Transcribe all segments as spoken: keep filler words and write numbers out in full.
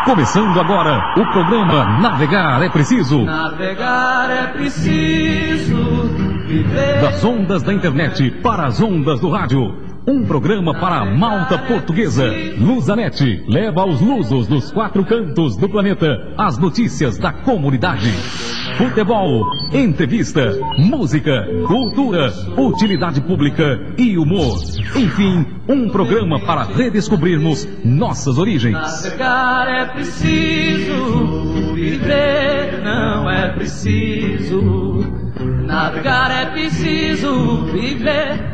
Começando agora o programa Navegar é Preciso. Navegar é preciso viver. Das ondas da internet para as ondas do rádio. Um programa para a malta portuguesa. Lusanet leva aos lusos dos quatro cantos do planeta as notícias da comunidade. Futebol, entrevista, música, cultura, utilidade pública e humor. Enfim, um programa para redescobrirmos nossas origens. Navegar é preciso, viver não é preciso. Navegar é preciso, viver.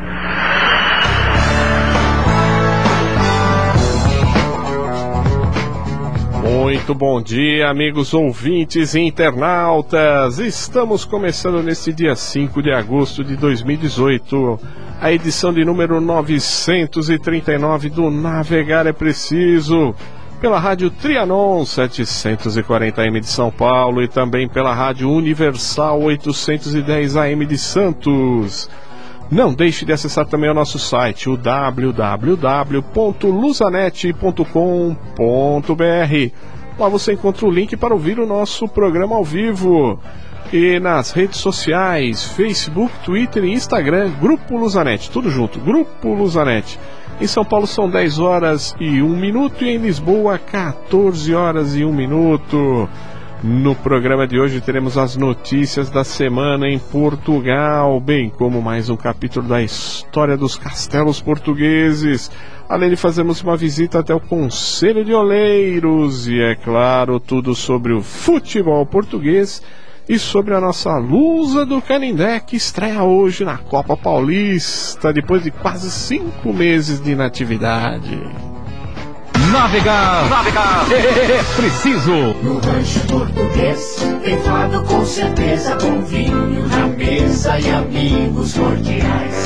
Muito bom dia, amigos ouvintes e internautas. Estamos começando neste dia cinco de agosto de dois mil e dezoito, a edição de número novecentos e trinta e nove do Navegar é Preciso, pela Rádio Trianon setecentos e quarenta A M de São Paulo e também pela Rádio Universal oitocentos e dez A M de Santos. Não deixe de acessar também o nosso site, o w w w ponto lusanet ponto com ponto b r. Lá você encontra o link para ouvir o nosso programa ao vivo. E nas redes sociais, Facebook, Twitter e Instagram, Grupo Lusanet, tudo junto, Grupo Lusanet. Em São Paulo são dez horas e um minuto e em Lisboa quatorze horas e um minuto. No programa de hoje teremos as notícias da semana em Portugal, bem como mais um capítulo da história dos castelos portugueses. Além de fazermos uma visita até o Conselho de Oleiros e, é claro, tudo sobre o futebol português e sobre a nossa Lusa do Canindé, que estreia hoje na Copa Paulista, depois de quase cinco meses de inatividade. Navegar, navegar, é, é preciso. No rancho português, tem fado com certeza, com vinho na mesa e amigos cordiais.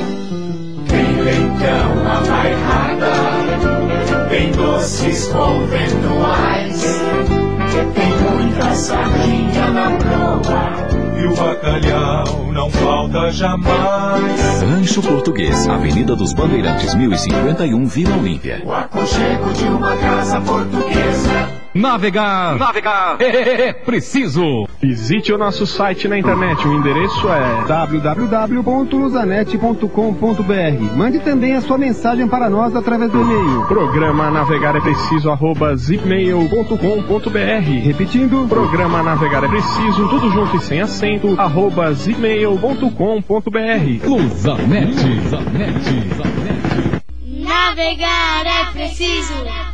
Tem leitão, a bairrada, tem doces conventuais, tem muita sardinha na proa. E o bacalhau não falta jamais. Rancho Português, Avenida dos Bandeirantes, mil e cinquenta e um, Vila Olímpia. O aconchego de uma casa portuguesa. Navegar, navegar, é, é preciso. Visite o nosso site na internet, o endereço é w w w ponto lusanet ponto com ponto b r. Mande também a sua mensagem para nós através do e-mail. Programa Navegar é Preciso, arroba zipmail ponto com ponto b r. Repetindo, Programa Navegar é Preciso, tudo junto e sem acento, arroba zipmail ponto com ponto b r. Lusanet, Lusanet, Lusanet. Navegar é preciso.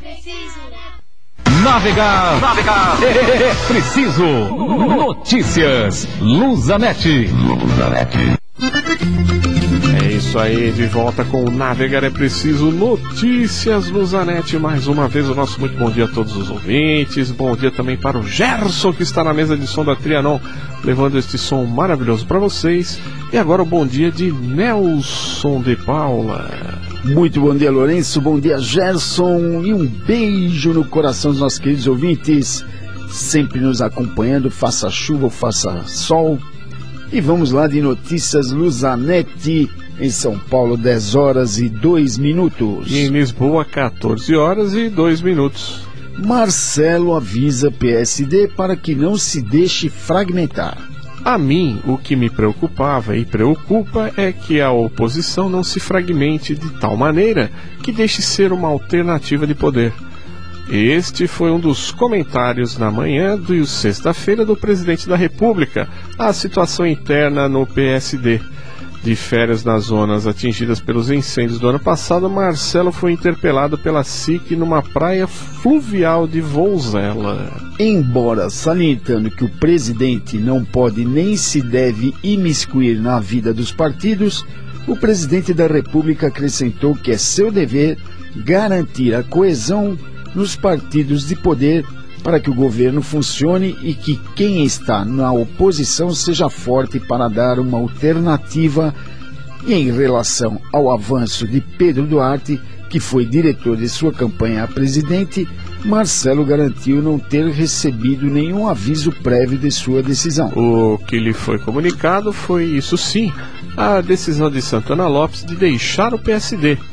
Navegar, navegar, é, é preciso. Notícias, Lusanet. Lusanet. É isso aí, de volta com o Navegar é Preciso, Notícias Lusanet. Mais uma vez o nosso muito bom dia a todos os ouvintes. Bom dia também para o Gerson, que está na mesa de som da Trianon, levando este som maravilhoso para vocês. E agora o bom dia de Nelson de Paula. Muito bom dia, Lourenço, bom dia, Gerson, e um beijo no coração dos nossos queridos ouvintes, sempre nos acompanhando, faça chuva ou faça sol. E vamos lá de Notícias Lusanet, em São Paulo, dez horas e dois minutos. E em Lisboa, quatorze horas e dois minutos. Marcelo avisa P S D para que não se deixe fragmentar. A mim, o que me preocupava e preocupa é que a oposição não se fragmente de tal maneira que deixe ser uma alternativa de poder. Este foi um dos comentários na manhã de sexta-feira do presidente da República à situação interna no P S D. De férias nas zonas atingidas pelos incêndios do ano passado, Marcelo foi interpelado pela S I C numa praia fluvial de Vouzela. Embora salientando que o presidente não pode nem se deve imiscuir na vida dos partidos, o presidente da República acrescentou que é seu dever garantir a coesão nos partidos de poder para que o governo funcione e que quem está na oposição seja forte para dar uma alternativa. E em relação ao avanço de Pedro Duarte, que foi diretor de sua campanha a presidente, Marcelo garantiu não ter recebido nenhum aviso prévio de sua decisão. O que lhe foi comunicado foi, isso sim, a decisão de Santana Lopes de deixar o P S D.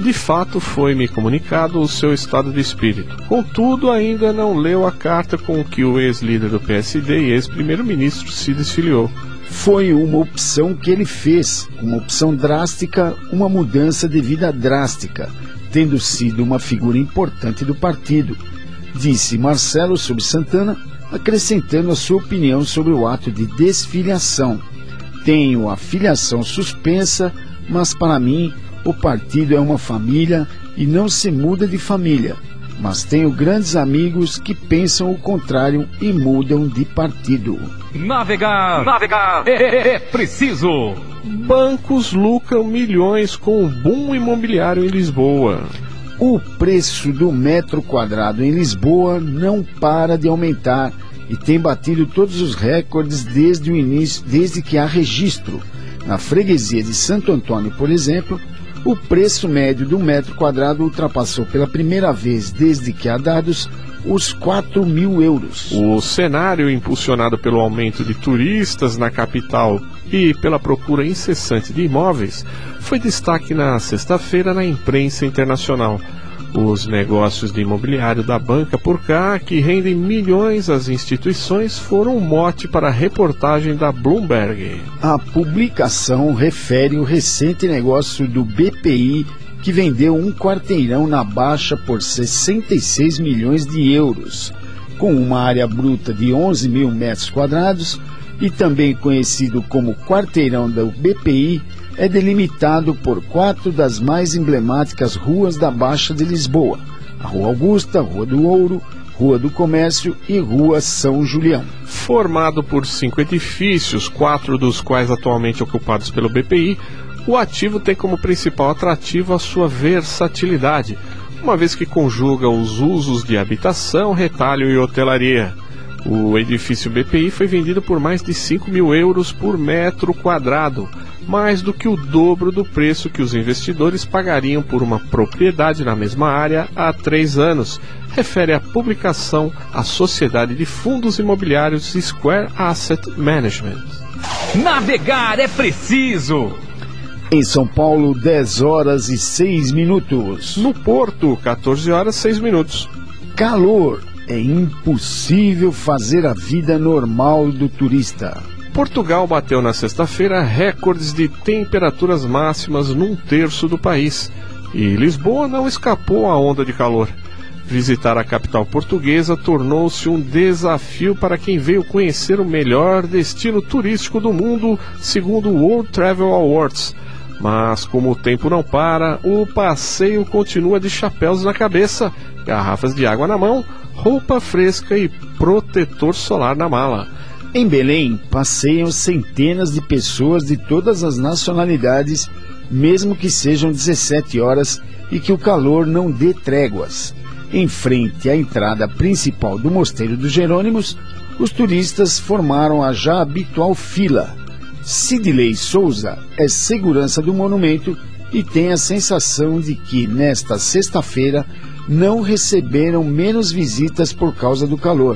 De fato, foi-me comunicado o seu estado de espírito. Contudo, ainda não leu a carta com que o ex-líder do P S D e ex-primeiro-ministro se desfiliou. Foi uma opção que ele fez, uma opção drástica, uma mudança de vida drástica, tendo sido uma figura importante do partido, disse Marcelo Sob Santana, acrescentando a sua opinião sobre o ato de desfiliação. Tenho a filiação suspensa, mas para mim o partido é uma família e não se muda de família. Mas tenho grandes amigos que pensam o contrário e mudam de partido. Navegar, navegar é, é preciso. Bancos lucram milhões com o boom imobiliário em Lisboa. O preço do metro quadrado em Lisboa não para de aumentar e tem batido todos os recordes desde o início, desde que há registro. Na freguesia de Santo Antônio, por exemplo, o preço médio do metro quadrado ultrapassou pela primeira vez desde que há dados os quatro mil euros. O cenário, impulsionado pelo aumento de turistas na capital e pela procura incessante de imóveis, foi destaque na sexta-feira na imprensa internacional. Os negócios de imobiliário da banca por cá, que rendem milhões às instituições, foram um mote para a reportagem da Bloomberg. A publicação refere o recente negócio do B P I, que vendeu um quarteirão na Baixa por sessenta e seis milhões de euros, com uma área bruta de onze mil metros quadrados, e também conhecido como quarteirão do B P I, é delimitado por quatro das mais emblemáticas ruas da Baixa de Lisboa: a Rua Augusta, Rua do Ouro, Rua do Comércio e Rua São Julião. Formado por cinco edifícios, quatro dos quais atualmente ocupados pelo B P I, o ativo tem como principal atrativo a sua versatilidade, uma vez que conjuga os usos de habitação, retalho e hotelaria. O edifício B P I foi vendido por mais de cinco mil euros por metro quadrado, mais do que o dobro do preço que os investidores pagariam por uma propriedade na mesma área há três anos, refere a publicação à Sociedade de Fundos Imobiliários Square Asset Management. Navegar é preciso. Em São Paulo, dez horas e seis minutos. No Porto, quatorze horas e seis minutos. Calor. É impossível fazer a vida normal do turista. Portugal bateu na sexta-feira recordes de temperaturas máximas num terço do país. E Lisboa não escapou à onda de calor. Visitar a capital portuguesa tornou-se um desafio para quem veio conhecer o melhor destino turístico do mundo, segundo o World Travel Awards. Mas como o tempo não para, o passeio continua de chapéus na cabeça, garrafas de água na mão, roupa fresca e protetor solar na mala. Em Belém, passeiam centenas de pessoas de todas as nacionalidades, mesmo que sejam dezessete horas e que o calor não dê tréguas. Em frente à entrada principal do Mosteiro dos Jerônimos, os turistas formaram a já habitual fila. Sidley Souza é segurança do monumento e tem a sensação de que, nesta sexta-feira, não receberam menos visitas por causa do calor.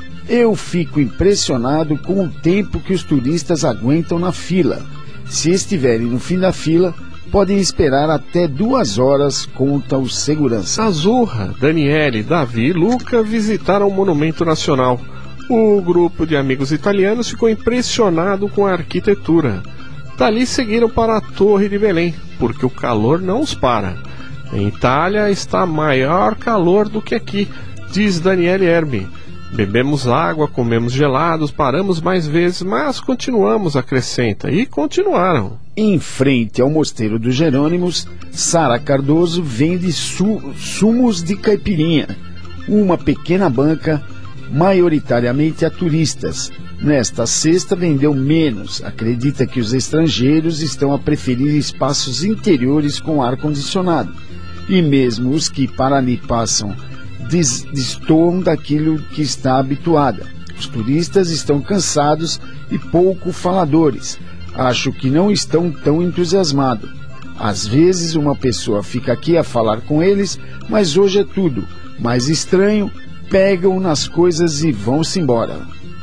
Eu fico impressionado com o tempo que os turistas aguentam na fila. Se estiverem no fim da fila, podem esperar até duas horas, conta o segurança. Azurra, Daniele, Davi e Luca visitaram o Monumento Nacional. O grupo de amigos italianos ficou impressionado com a arquitetura. Dali seguiram para a Torre de Belém, porque o calor não os para. Em Itália está maior calor do que aqui, diz Daniele Herme. Bebemos água, comemos gelados, paramos mais vezes, mas continuamos, acrescenta. E continuaram. Em frente ao Mosteiro dos Jerônimos, Sara Cardoso vende su sumos de caipirinha. Uma pequena banca, maioritariamente a turistas. Nesta sexta vendeu menos. Acredita que os estrangeiros estão a preferir espaços interiores com ar-condicionado. E mesmo os que para ali passam destoam daquilo que está habituada. Os turistas estão cansados e pouco faladores. Acho que não estão tão entusiasmados. Às vezes uma pessoa fica aqui a falar com eles, mas hoje é tudo mais estranho, pegam nas coisas e vão-se embora.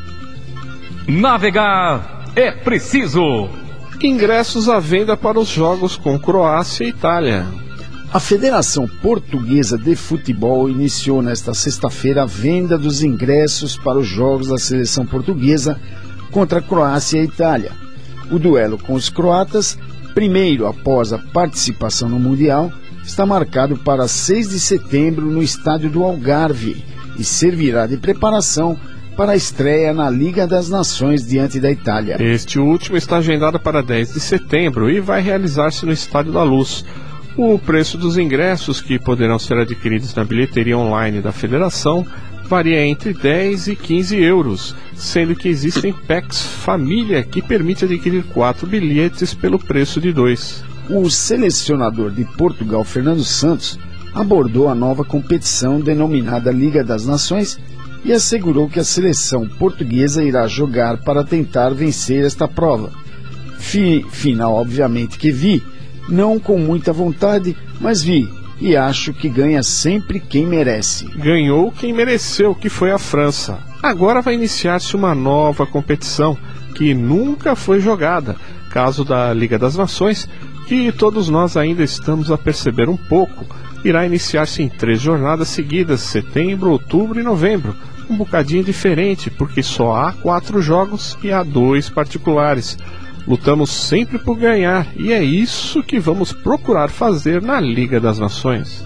Navegar é preciso. Ingressos à venda para os jogos com Croácia e Itália. A Federação Portuguesa de Futebol iniciou nesta sexta-feira a venda dos ingressos para os jogos da seleção portuguesa contra a Croácia e a Itália. O duelo com os croatas, primeiro após a participação no Mundial, está marcado para seis de setembro no estádio do Algarve e servirá de preparação para a estreia na Liga das Nações diante da Itália. Este último está agendado para dez de setembro e vai realizar-se no Estádio da Luz. O preço dos ingressos, que poderão ser adquiridos na bilheteria online da Federação, varia entre dez e quinze euros, sendo que existem packs família que permite adquirir quatro bilhetes pelo preço de dois. O selecionador de Portugal, Fernando Santos, abordou a nova competição denominada Liga das Nações e assegurou que a seleção portuguesa irá jogar para tentar vencer esta prova. Fi, final, obviamente, que vi, não com muita vontade, mas vi, e acho que ganha sempre quem merece. Ganhou quem mereceu, que foi a França. Agora vai iniciar-se uma nova competição, que nunca foi jogada, caso da Liga das Nações, que todos nós ainda estamos a perceber um pouco. Irá iniciar-se em três jornadas seguidas, setembro, outubro e novembro. Um bocadinho diferente, porque só há quatro jogos e há dois particulares. Lutamos sempre por ganhar, e é isso que vamos procurar fazer na Liga das Nações.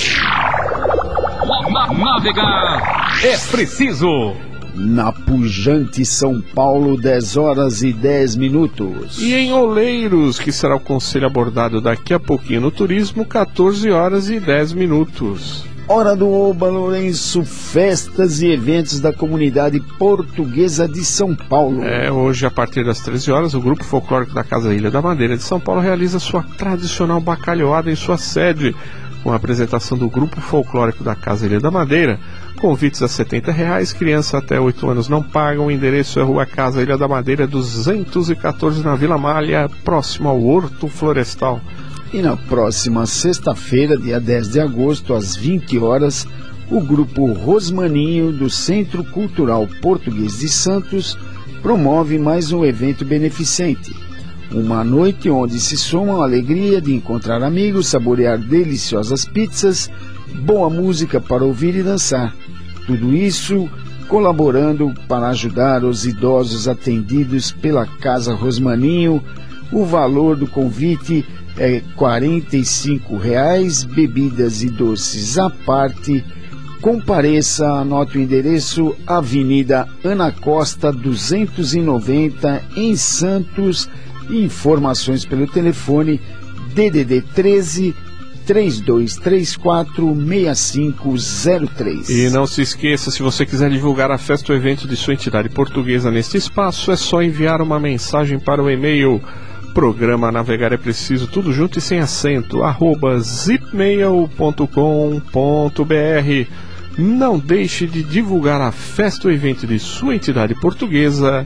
Navegar é preciso. Na pujante São Paulo, dez horas e dez minutos. E em Oleiros, que será o conselho abordado daqui a pouquinho no turismo, quatorze horas e dez minutos. Hora do Oba, Lourenço, festas e eventos da comunidade portuguesa de São Paulo. É, hoje a partir das treze horas, o Grupo Folclórico da Casa Ilha da Madeira de São Paulo realiza sua tradicional bacalhoada em sua sede, com a apresentação do Grupo Folclórico da Casa Ilha da Madeira. Convites a setenta reais, criança até oito anos não pagam. O endereço é Rua Casa Ilha da Madeira duzentos e quatorze, na Vila Malha, próximo ao Horto Florestal. E na próxima sexta-feira, dia dez de agosto, às vinte horas, o grupo Rosmaninho do Centro Cultural Português de Santos promove mais um evento beneficente. Uma noite onde se soma a alegria de encontrar amigos, saborear deliciosas pizzas, boa música para ouvir e dançar. Tudo isso colaborando para ajudar os idosos atendidos pela Casa Rosmaninho. O valor do convite é quarenta e cinco reais, bebidas e doces à parte. Compareça, anote o endereço, Avenida Ana Costa duzentos e noventa, em Santos. Informações pelo telefone D D D treze, três dois três quatro, seis cinco zero três. E não se esqueça, se você quiser divulgar a festa ou evento de sua entidade portuguesa neste espaço, é só enviar uma mensagem para o e-mail Programa Navegar é Preciso, tudo junto e sem acento, arroba zipmail ponto com ponto br. Não deixe de divulgar a festa ou evento de sua entidade portuguesa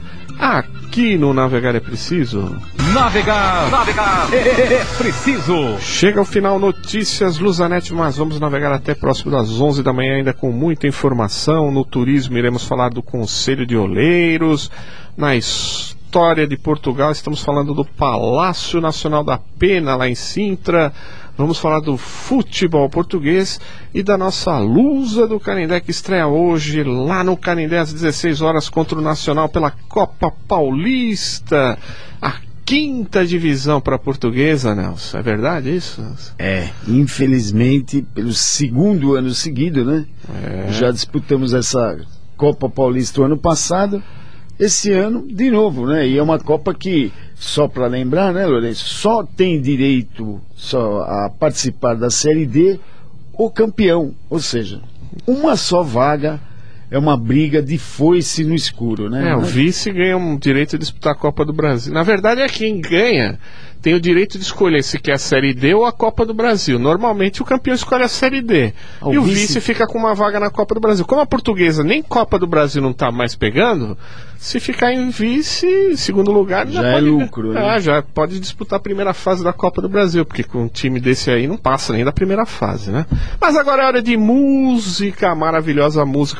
aqui no Navegar é Preciso. Navegar, navegar é, é preciso. Chega ao final notícias Luzanet, mas vamos navegar até próximo das onze da manhã ainda com muita informação. No turismo iremos falar do Conselho de Oleiros. Na história de Portugal estamos falando do Palácio Nacional da Pena lá em Sintra. Vamos falar do futebol português e da nossa Lusa do Canindé, que estreia hoje lá no Canindé às dezesseis horas contra o Nacional pela Copa Paulista. A quinta divisão para a portuguesa, Nelson. É verdade isso, Nelson? É, infelizmente, pelo segundo ano seguido, né? É. Já disputamos essa Copa Paulista o ano passado. Esse ano, de novo, né? E é uma Copa que, só para lembrar, né, Lourenço, só tem direito só a participar da Série D o campeão. Ou seja, uma só vaga, é uma briga de foice no escuro, né? É, o vice ganha um direito de disputar a Copa do Brasil. Na verdade, é quem ganha tem o direito de escolher se quer a Série D ou a Copa do Brasil. Normalmente o campeão escolhe a Série D. Ah, e o vice... vice fica com uma vaga na Copa do Brasil. Como a portuguesa nem Copa do Brasil não está mais pegando, se ficar em vice, segundo lugar, já, já é pode... lucro, né? Ah, já pode disputar a primeira fase da Copa do Brasil, porque com um time desse aí não passa nem da primeira fase, né? Mas agora é hora de música, maravilhosa música portuguesa.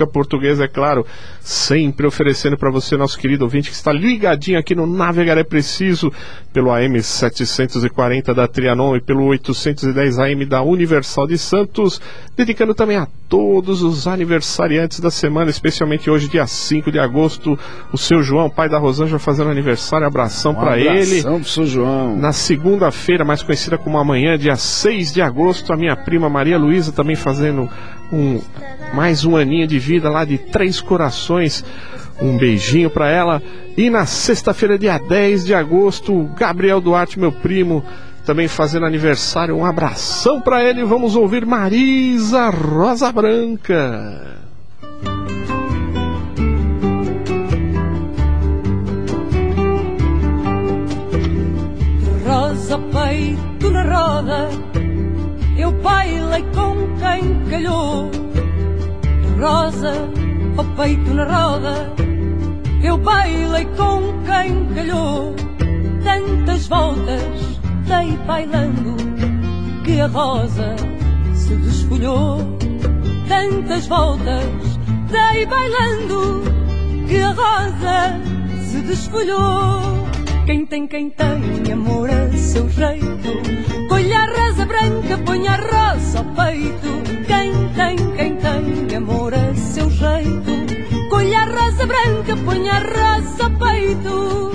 Portuguesa, é claro, sempre oferecendo para você, nosso querido ouvinte, que está ligadinho aqui no Navegar é Preciso, pelo A M setecentos e quarenta da Trianon e pelo oitocentos e dez A M da Universal de Santos, dedicando também a todos os aniversariantes da semana, especialmente hoje, dia cinco de agosto, o seu João, pai da Rosângela, fazendo aniversário, abração um para ele. Abração pro seu João. Na segunda-feira, mais conhecida como amanhã, dia seis de agosto, a minha prima Maria Luísa também fazendo um, mais um aninho de vida lá de Três Corações. Um beijinho para ela. E na sexta-feira, dia dez de agosto, o Gabriel Duarte, meu primo, também fazendo aniversário. Um abração para ele. Vamos ouvir Marisa Rosa Branca. Rosa, peito na roda, eu bailei com quem calhou. Rosa, ao peito na roda, eu bailei com quem calhou. Tantas voltas dei bailando que a rosa se desfolhou. Tantas voltas dei bailando que a rosa se desfolhou. Quem tem, quem tem amor a seu jeito, colhe a rosa branca, põe a rosa ao peito. Quem tem, quem tem amor a seu jeito, colhe a rosa branca, põe a rosa ao peito.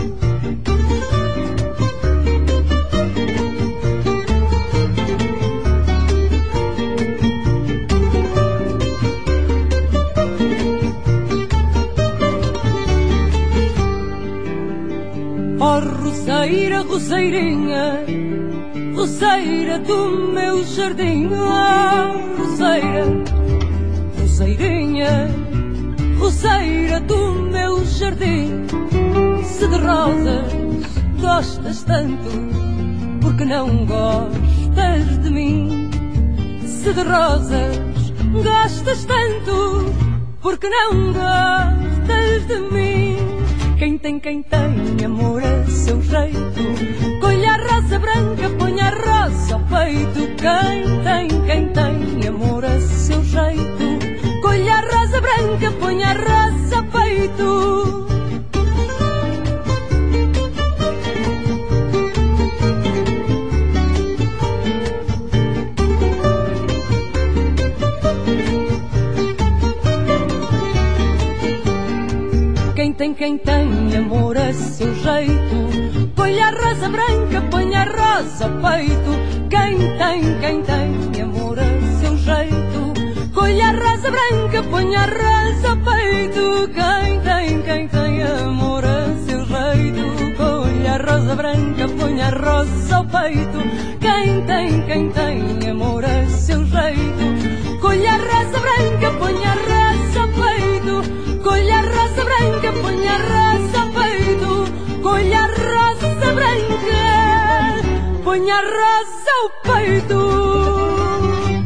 Oh, roseira, roseirinha, roseira do meu jardim. Oh, roseira, roseirinha, roseira do meu jardim. Se de rosas gostas tanto, porque não gostas de mim? Se de rosas gostas tanto, porque não gostas de mim? Quem tem, quem tem amor a seu jeito, colhe a rosa branca, põe a rosa ao peito. Quem tem, quem tem amor a seu jeito, colhe a rosa branca, põe a rosa ao peito. Quem tem, quem tem amor a seu jeito, colhe a rosa branca, põe a rosa ao peito. Quem tem, quem tem amor a seu jeito, colhe a rosa branca, põe a rosa ao peito. Quem tem, quem tem amor a seu jeito, colhe a rosa branca, põe a rosa ao peito. Quem tem, quem tem amor a seu jeito, colhe a rosa branca, põe a rosa ao peito. Colhe a rosa branca, põe a rosa ao peito. Colhe a rosa branca, põe a rosa ao peito.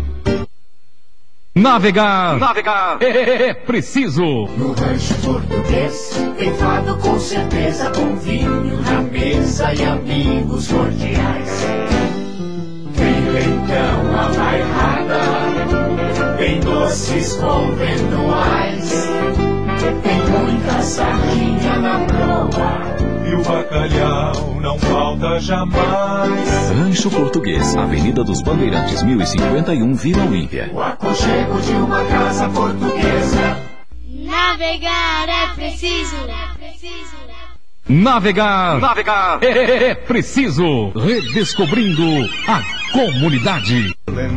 Navegar, navegar é, é preciso. No rancho português tem fado com certeza, com vinho na mesa e amigos cordiais. Tem então a bairrada, tem doces conventuais, tem muita sardinha na proa e o bacalhau não falta jamais. Rancho Português, Avenida dos Bandeirantes, mil e cinquenta e um, Vila Olímpia. O aconchego de uma casa portuguesa. Navegar é preciso. É preciso. Navegar, navegar é, é preciso. Redescobrindo a comunidade.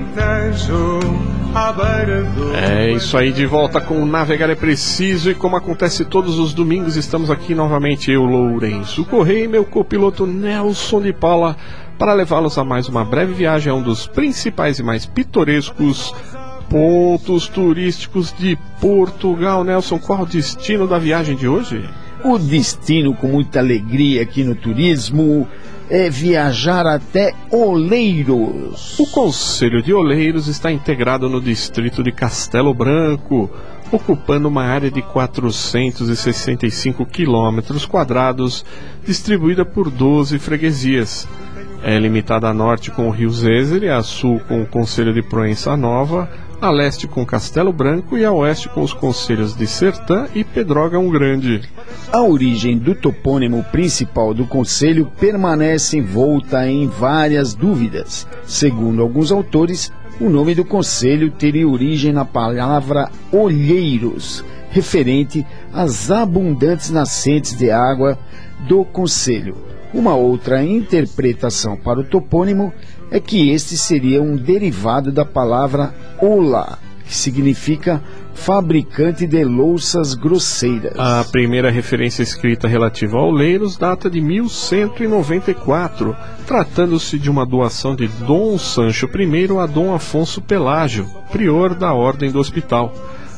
É isso aí, de volta com o Navegar é Preciso. E como acontece todos os domingos, estamos aqui novamente, eu, Lourenço Correia, e meu copiloto Nelson de Paula, para levá-los a mais uma breve viagem a um dos principais e mais pitorescos pontos turísticos de Portugal. Nelson, qual o destino da viagem de hoje? O destino, com muita alegria aqui no turismo, é viajar até Oleiros. O Concelho de Oleiros está integrado no distrito de Castelo Branco, ocupando uma área de quatrocentos e sessenta e cinco quilômetros quadrados, distribuída por doze freguesias. É limitada a norte com o Rio Zézere, a sul com o Concelho de Proença Nova, a leste com Castelo Branco e a oeste com os concelhos de Sertã e Pedrógão Grande. A origem do topônimo principal do concelho permanece envolta em várias dúvidas. Segundo alguns autores, o nome do concelho teria origem na palavra olheiros, referente às abundantes nascentes de água do concelho. Uma outra interpretação para o topônimo é que este seria um derivado da palavra ola, que significa fabricante de louças grosseiras. A primeira referência escrita relativa a Oleiros data de mil cento e noventa e quatro, tratando-se de uma doação de Dom Sancho I a Dom Afonso Pelágio, prior da Ordem do Hospital.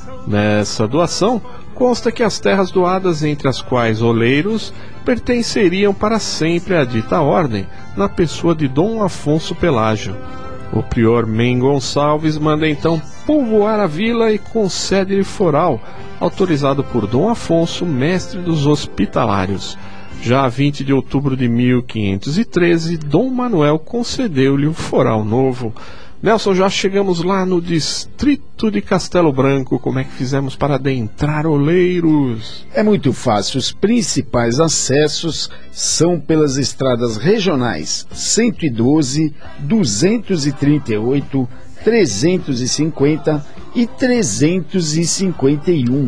Nessa doação, consta que as terras doadas, entre as quais Oleiros, pertenceriam para sempre à dita ordem, na pessoa de Dom Afonso Pelágio. O prior Men Gonçalves manda então povoar a vila e concede-lhe foral, autorizado por Dom Afonso, mestre dos hospitalários. Já a vinte de outubro de mil quinhentos e treze, Dom Manuel concedeu-lhe o foral novo. Nelson, já chegamos lá no distrito de Castelo Branco. Como é que fizemos para adentrar Oleiros? É muito fácil. Os principais acessos são pelas estradas regionais cento e doze, duzentos e trinta e oito, trezentos e cinquenta e trezentos e cinquenta e um.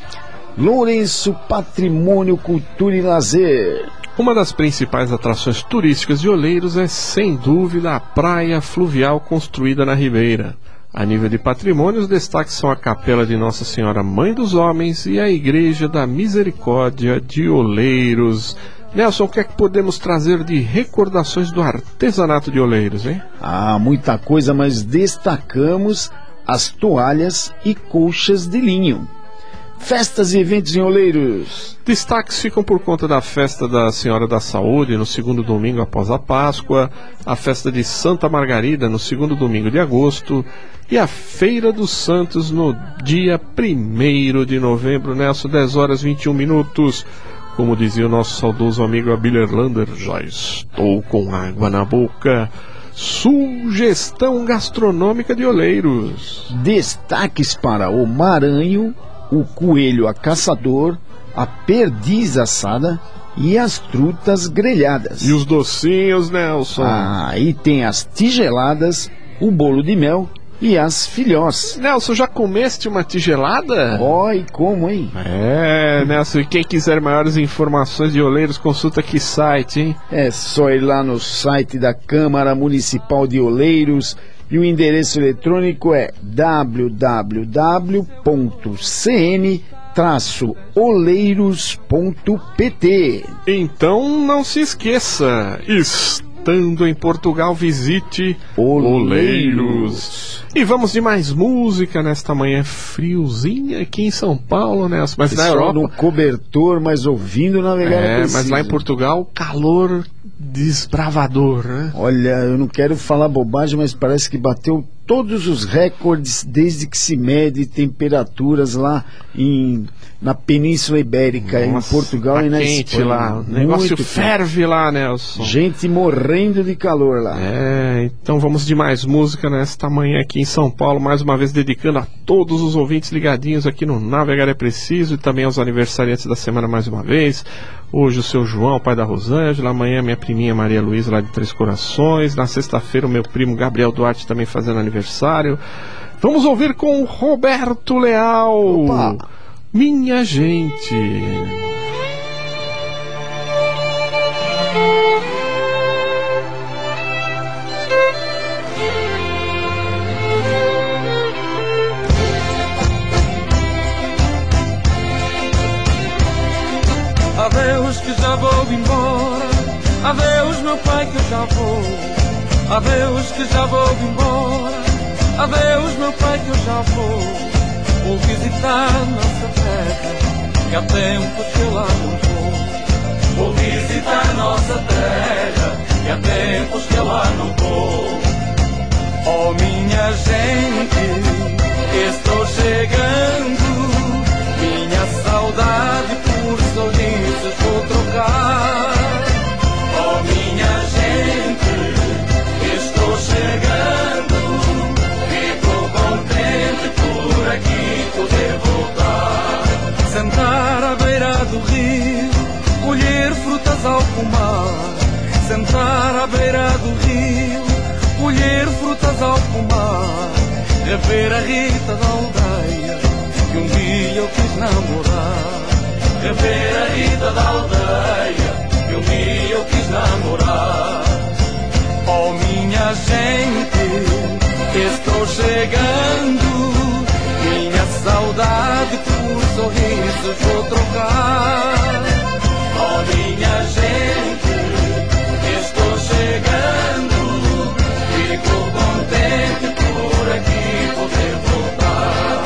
Lourenço, Patrimônio, Cultura e Lazer. Uma das principais atrações turísticas de Oleiros é, sem dúvida, a praia fluvial construída na ribeira. A nível de patrimônio, os destaques são a Capela de Nossa Senhora Mãe dos Homens e a Igreja da Misericórdia de Oleiros. Nelson, o que é que podemos trazer de recordações do artesanato de Oleiros, hein? Ah, muita coisa, mas destacamos as toalhas e colchas de linho. Festas e eventos em Oleiros. Destaques ficam por conta da Festa da Senhora da Saúde, no segundo domingo após a Páscoa, a Festa de Santa Margarida, no segundo domingo de agosto, e a Feira dos Santos, no dia primeiro de novembro, Nelson, dez horas e vinte e um minutos. Como dizia o nosso saudoso amigo Abílio Erlander, já estou com água na boca. Sugestão gastronômica de Oleiros. Destaques para o Maranhão, o coelho a caçador, a perdiz assada e as trutas grelhadas. E os docinhos, Nelson? Ah, e tem as tigeladas, o bolo de mel e as filhós. Nelson, já comeste uma tigelada? Ó, oh, e como, hein? É, Nelson, e quem quiser maiores informações de Oleiros, consulta que site, hein? É só ir lá no site da Câmara Municipal de Oleiros. E o endereço eletrônico é w w w ponto c n traço oleiros ponto p t. Então não se esqueça, estando em Portugal, visite Oleiros. E vamos de mais música nesta manhã friozinha aqui em São Paulo, né? Mas na Europa, no cobertor, mas ouvindo navegar é, é mas lá em Portugal, calor desbravador, né? Olha, eu não quero falar bobagem, mas parece que bateu todos os recordes desde que se mede temperaturas lá em, na Península Ibérica. Nossa, em Portugal tá e na quente Espanha. Lá. O negócio ferve quente. Lá, Nelson. Gente morrendo de calor lá. É, então vamos de mais música nesta manhã aqui em São Paulo, mais uma vez dedicando a todos os ouvintes ligadinhos aqui no Navegar é Preciso e também aos aniversariantes da semana mais uma vez. Hoje o seu João, pai da Rosângela, amanhã minha priminha Maria Luísa lá de Três Corações, na sexta-feira o meu primo Gabriel Duarte também fazendo aniversário. Vamos ouvir com o Roberto Leal. Opa. Minha Gente. Adeus que já vou embora, adeus meu pai que eu já vou, adeus que já vou embora, adeus meu pai que eu já vou, vou visitar nossa terra, que há tempos que eu lá não vou, vou visitar nossa terra, que há tempos que eu lá não vou. Oh minha gente, estou chegando, minha saudade por sorrisos vou trocar. Oh minha gente, brasa ao fumar, rever a Rita da aldeia que um dia eu quis namorar. Rever a Rita da aldeia que um dia eu quis namorar. Oh minha gente, estou chegando, minha saudade por sorrisos vou trocar. Oh minha gente, estou chegando, fico contente por aqui poder voltar.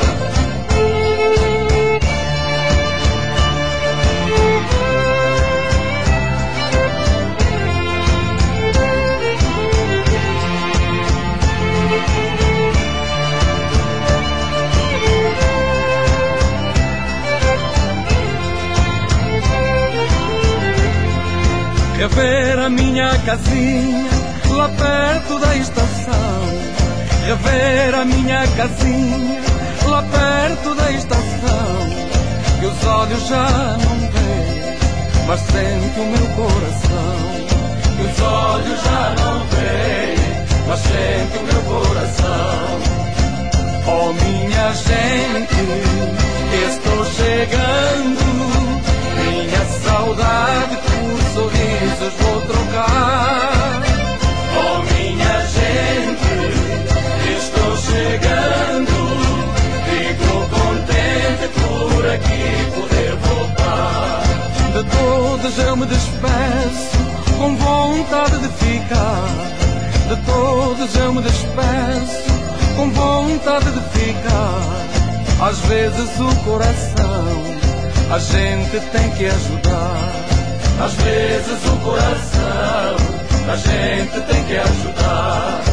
Rever a minha casinha lá perto da estação. Rever a minha casinha lá perto da estação. Que os olhos já não veem, mas sente o meu coração. Que os olhos já não veem, mas sente o meu coração. Oh minha gente, estou chegando, minha saudade por sorrisos vou trocar. Oh minha gente, estou chegando, fico contente por aqui poder voltar. De todos eu me despeço com vontade de ficar. De todos eu me despeço com vontade de ficar. Às vezes o coração a gente tem que ajudar. Às vezes o coração a gente tem que ajudar.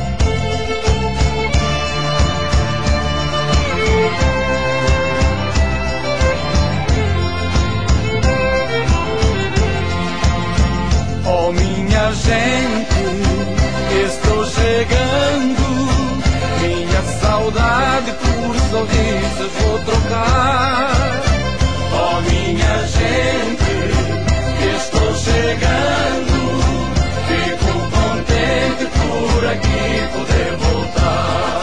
Oh minha gente, estou chegando, minha saudade por sorrisos vou trocar. Oh minha gente, estou chegando, fico contente por aqui poder voltar.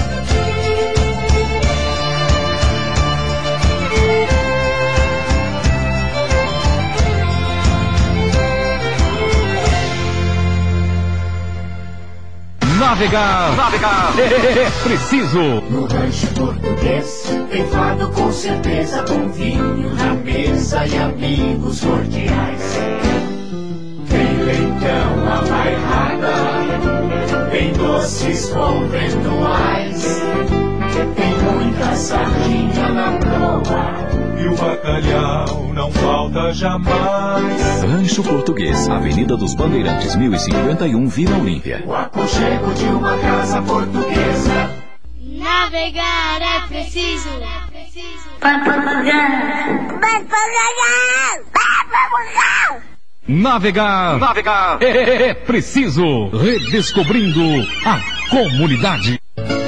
Navegar, navegar, é, é preciso. No rancho português, tem fado com certeza, com vinho na mesa e amigos cordiais. Tem leitão a bairrada, tem doces conventuais, tem muita sardinha na proa, e o bacalhau não falta jamais. Rancho Português, Avenida dos Bandeirantes, mil e cinquenta e um, Vila Olímpia. O aconchego de uma casa portuguesa. Navegar é preciso. É preciso. Vai Portugal! Vai Portugal! Vai Portugal! Navegar, navegar é, é preciso. Redescobrindo a comunidade.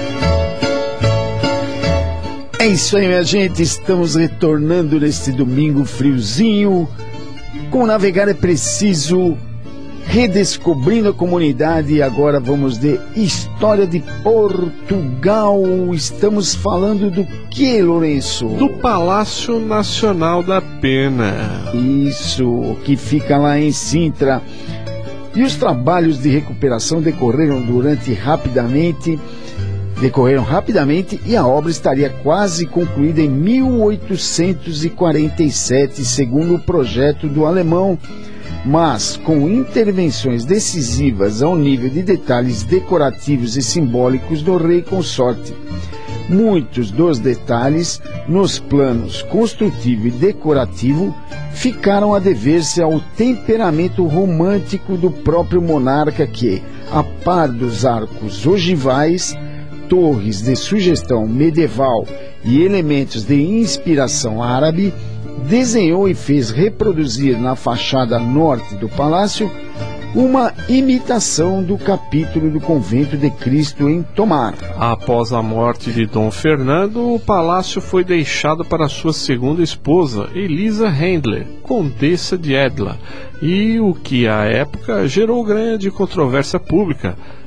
É isso aí, minha gente, estamos retornando neste domingo friozinho. Com Navegar é Preciso, redescobrindo a comunidade. E agora vamos de História de Portugal. Estamos falando do que, Lourenço? Do Palácio Nacional da Pena. Isso, que fica lá em Sintra. E os trabalhos de recuperação decorreram durante rapidamente... Decorreram rapidamente e a obra estaria quase concluída em mil oitocentos e quarenta e sete, segundo o projeto do alemão, mas com intervenções decisivas ao nível de detalhes decorativos e simbólicos do rei consorte. Muitos dos detalhes nos planos construtivo e decorativo ficaram a dever-se ao temperamento romântico do próprio monarca que, a par dos arcos ogivais, torres de sugestão medieval e elementos de inspiração árabe, desenhou e fez reproduzir na fachada norte do palácio uma imitação do capítulo do Convento de Cristo em Tomar. Após a morte de Dom Fernando, o palácio foi deixado para sua segunda esposa, Elisa Handler, Condessa de Edla, e o que à época gerou grande controvérsia pública,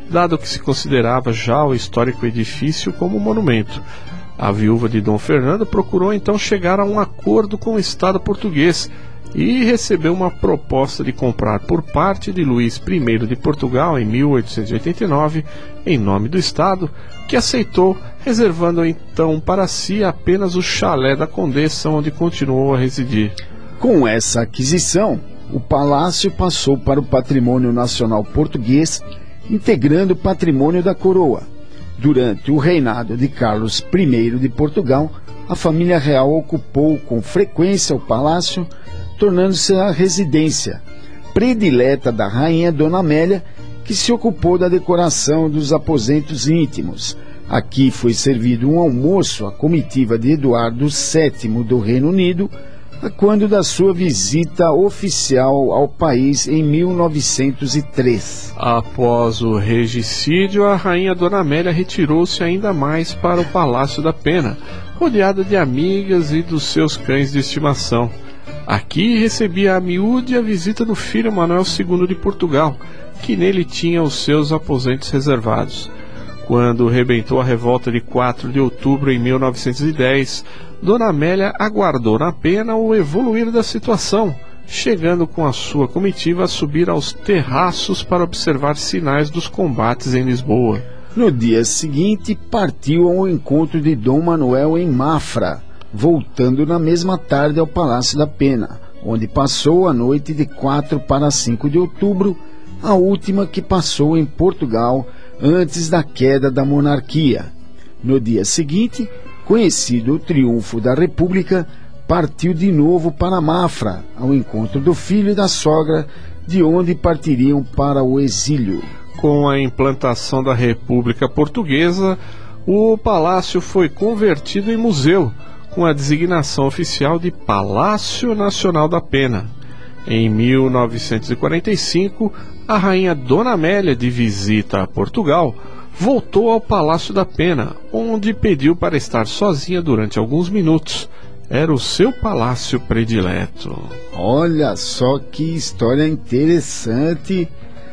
dado que se considerava já o histórico edifício como monumento. A viúva de Dom Fernando procurou então chegar a um acordo com o Estado português e recebeu uma proposta de comprar por parte de Luís I de Portugal em mil oitocentos e oitenta e nove, em nome do Estado, que aceitou, reservando então para si apenas o chalé da Condessa, onde continuou a residir. Com essa aquisição, o palácio passou para o Patrimônio Nacional Português, integrando o patrimônio da coroa. Durante o reinado de Carlos I de Portugal, a família real ocupou com frequência o palácio, tornando-se a residência predileta da rainha Dona Amélia, que se ocupou da decoração dos aposentos íntimos. Aqui foi servido um almoço à comitiva de Eduardo sétimo do Reino Unido, quando da sua visita oficial ao país em mil novecentos e três. Após o regicídio, a rainha Dona Amélia retirou-se ainda mais para o Palácio da Pena, rodeada de amigas e dos seus cães de estimação. Aqui recebia a miúde a visita do filho Manuel segundo de Portugal, que nele tinha os seus aposentos reservados. Quando rebentou a revolta de quatro de outubro em mil novecentos e dez, Dona Amélia aguardou na Pena o evoluir da situação, chegando com a sua comitiva a subir aos terraços para observar sinais dos combates em Lisboa. No dia seguinte, partiu ao encontro de Dom Manuel em Mafra, voltando na mesma tarde ao Palácio da Pena, onde passou a noite de quatro para cinco de outubro, a última que passou em Portugal antes da queda da monarquia. No dia seguinte, conhecido o triunfo da República, partiu de novo para Mafra, ao encontro do filho e da sogra, de onde partiriam para o exílio. Com a implantação da República Portuguesa, o palácio foi convertido em museu, com a designação oficial de Palácio Nacional da Pena. Em mil novecentos e quarenta e cinco, a rainha Dona Amélia, de visita a Portugal, voltou ao Palácio da Pena, onde pediu para estar sozinha durante alguns minutos. Era o seu palácio predileto. Olha só que história interessante.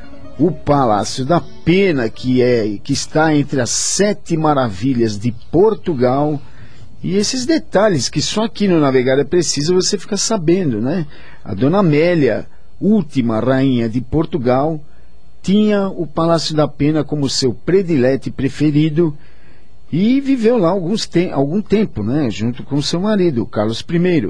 O Palácio da Pena, que, é, que está entre as sete maravilhas de Portugal. E esses detalhes que só aqui no Navegar é Preciso você fica sabendo, né? A Dona Amélia, última rainha de Portugal, tinha o Palácio da Pena como seu predileto e preferido e viveu lá alguns te- algum tempo, né? Junto com seu marido, Carlos I.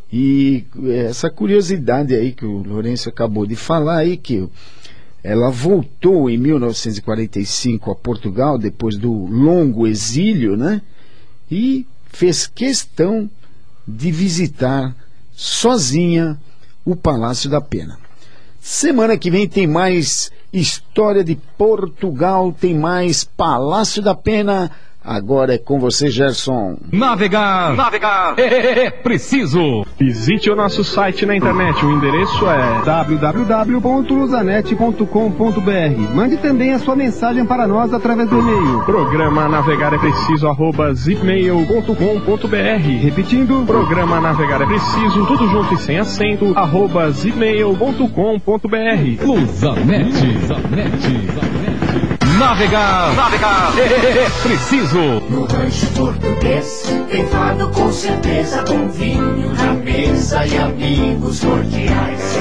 E essa curiosidade aí que o Lourenço acabou de falar aí, que ela voltou em mil novecentos e quarenta e cinco a Portugal, depois do longo exílio, né? E fez questão de visitar sozinha o Palácio da Pena. Semana que vem tem mais história de Portugal, tem mais Palácio da Pena. Agora é com você, Gerson. Navegar, navegar, é, é preciso. Visite o nosso site na internet, o endereço é w w w ponto luzanet ponto com ponto b r. Mande também a sua mensagem para nós através do e-mail. Programa Navegar é Preciso, arroba zipmail ponto com ponto b r. Repetindo, Programa Navegar é Preciso, tudo junto e sem acento, arroba zipmail ponto com ponto b r. Luzanet, Luzanet. Navegar, navegar, é, é preciso. No rancho português tem fado com certeza, com vinho na mesa e amigos cordiais.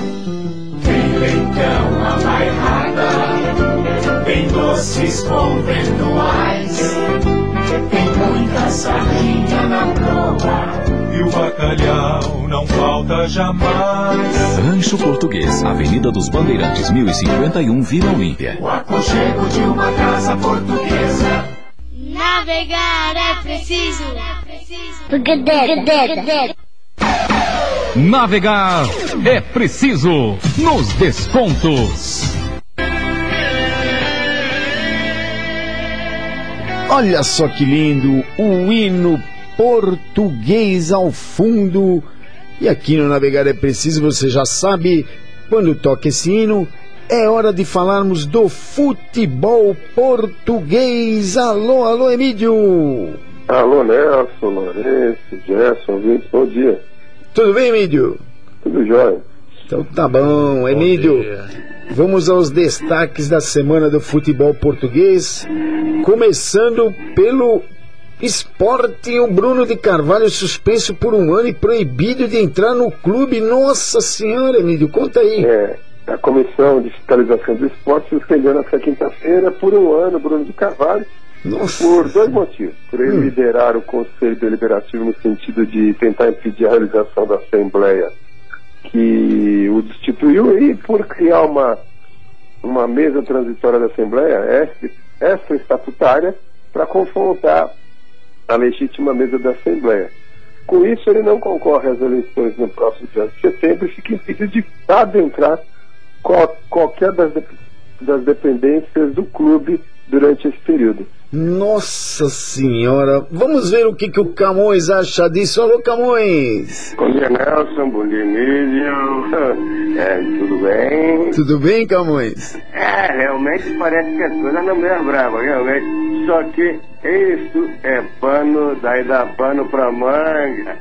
Tem leitão a bairrada, tem doces conventuais, tem muita sardinha na proa e o bacalhau não falta jamais. Rancho Português, Avenida dos Bandeirantes, mil e cinquenta e um, Vila Olímpia. O aconchego de uma casa portuguesa. Navegar é preciso. Navegar é preciso. Nos descontos. Olha só que lindo, o hino português ao fundo. E aqui no Navegar é Preciso, você já sabe, quando toca esse hino, é hora de falarmos do futebol português. Alô, alô, Emílio. Alô, Nelson, Lourenço, Gerson, ouvintes, bom dia. Tudo bem, Emílio? Tudo jóia. Então tá bom, Emílio. Vamos aos destaques da semana do futebol português, começando pelo Sporting. O Bruno de Carvalho suspenso por um ano e proibido de entrar no clube. Nossa senhora, Emílio, conta aí. É, a Comissão de Fiscalização do Esporte suspendeu nesta quinta-feira por um ano Bruno de Carvalho. Nossa. Por dois motivos. Por ele hum. liderar o Conselho Deliberativo no sentido de tentar impedir a realização da Assembleia que o destituiu, e por criar uma, uma mesa transitória da Assembleia extra estatutária para confrontar a legítima mesa da Assembleia. Com isso, ele não concorre às eleições no próximo dia de setembro e fica impedido de adentrar qual, qualquer das, de, das dependências do clube durante esse período. Nossa senhora, vamos ver o que, que o Camões acha disso. Alô, Camões! Bom dia, Nelson, bom dia, Emílio. É, tudo bem? Tudo bem, Camões? É, realmente parece que a coisa não é brava, realmente. Só que isso é pano, daí dá pano pra manga.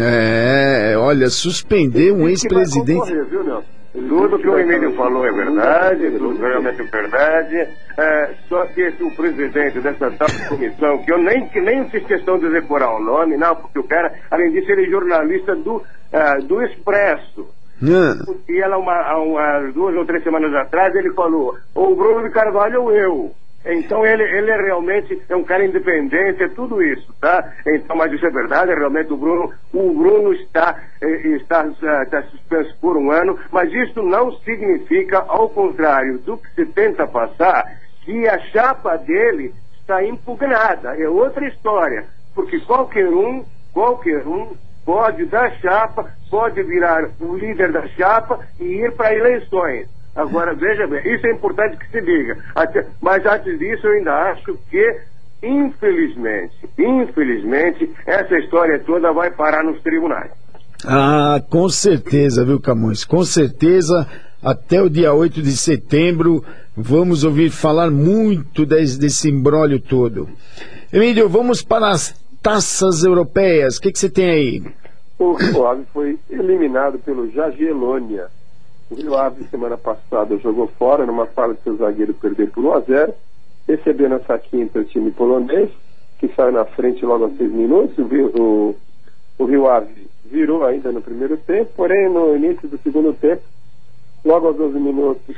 É, olha, suspender um ex-presidente... Viu, Nelson? Tudo que o Emílio falou é verdade, tudo realmente é verdade, é, só que esse, o presidente dessa tal comissão, que eu nem, que nem fiz questão de decorar o nome, não, porque o cara, além disso, ele é jornalista do, uh, do Expresso. Hum. E ela, uma, uma, duas ou três semanas atrás, ele falou, o Bruno de Carvalho ou eu. Então ele, ele é realmente é um cara independente, é tudo isso, tá? Então, mas isso é verdade, é realmente o Bruno, o Bruno está, está, está suspenso por um ano, mas isso não significa, ao contrário do que se tenta passar, que a chapa dele está impugnada. É outra história, porque qualquer um, qualquer um pode dar chapa, pode virar o líder da chapa e ir para eleições. Agora, veja bem, isso é importante que se diga. Até, mas antes disso, eu ainda acho que, infelizmente, infelizmente, essa história toda vai parar nos tribunais. Ah, com certeza, viu, Camões? Com certeza, até o dia oito de setembro, vamos ouvir falar muito desse, desse imbróglio todo. Emílio, vamos para as taças europeias. O que, que você tem aí? O Rio Ave foi eliminado pelo Jagiellônia. O Rio Ave, semana passada, jogou fora numa falha de seu zagueiro perder por um a zero. Recebeu nessa quinta o time polonês, que saiu na frente logo aos seis minutos. O, o, o Rio Ave virou ainda no primeiro tempo, porém no início do segundo tempo, logo aos doze minutos,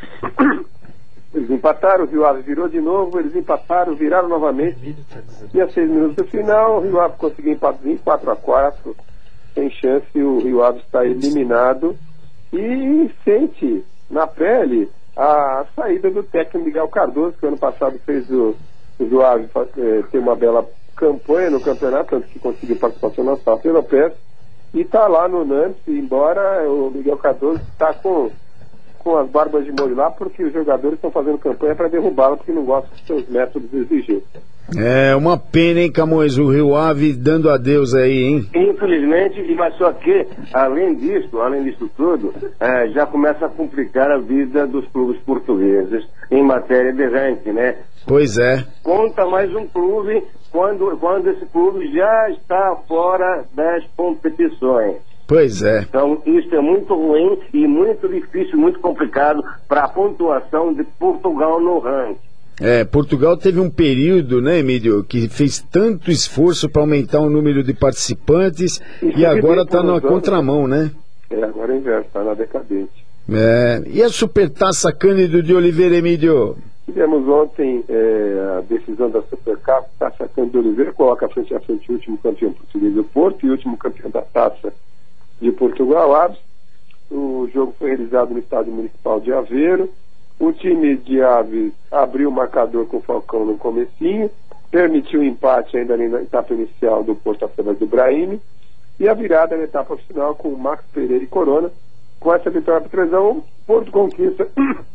eles empataram, o Rio Ave virou de novo, eles empataram, viraram novamente. E a seis minutos do final, o Rio Ave conseguiu empatar em quatro a quatro, sem chance, o Rio Ave está eliminado. E sente na pele a saída do técnico Miguel Cardoso, que ano passado fez o, o Rio Ave é, ter uma bela campanha no campeonato, tanto que conseguiu participação nas taças europeias, e está lá no Nantes, embora o Miguel Cardoso está com, com as barbas de molho lá, porque os jogadores estão fazendo campanha para derrubá-lo, porque não gostam dos seus métodos exigidos. É uma pena, hein, Camões, o Rio Ave dando adeus aí, hein? Infelizmente, mas só que, além disso, além disso tudo, é, já começa a complicar a vida dos clubes portugueses em matéria de ranking, né? Pois é. Conta mais um clube quando, quando esse clube já está fora das competições. Pois é. Então, isso é muito ruim e muito difícil, muito complicado para a pontuação de Portugal no ranking. É, Portugal teve um período, né, Emílio, que fez tanto esforço para aumentar o número de participantes e, e agora está na contramão, né? É, agora é inverso, está na decadente. É, e a Supertaça Cândido de Oliveira, Emílio? Tivemos ontem é, a decisão da Supertaça, Taça Cândido de Oliveira, coloca a frente a frente o último campeão português do Porto e o último campeão da Taça de Portugal, Aves. O jogo foi realizado no Estádio Municipal de Aveiro. O time de Aves abriu o marcador com o Falcão no comecinho, permitiu o empate ainda ali na etapa inicial do Porto através do Brahim, e a virada na etapa final com o Max Pereira e Corona. Com essa vitória por três a um, o Porto conquista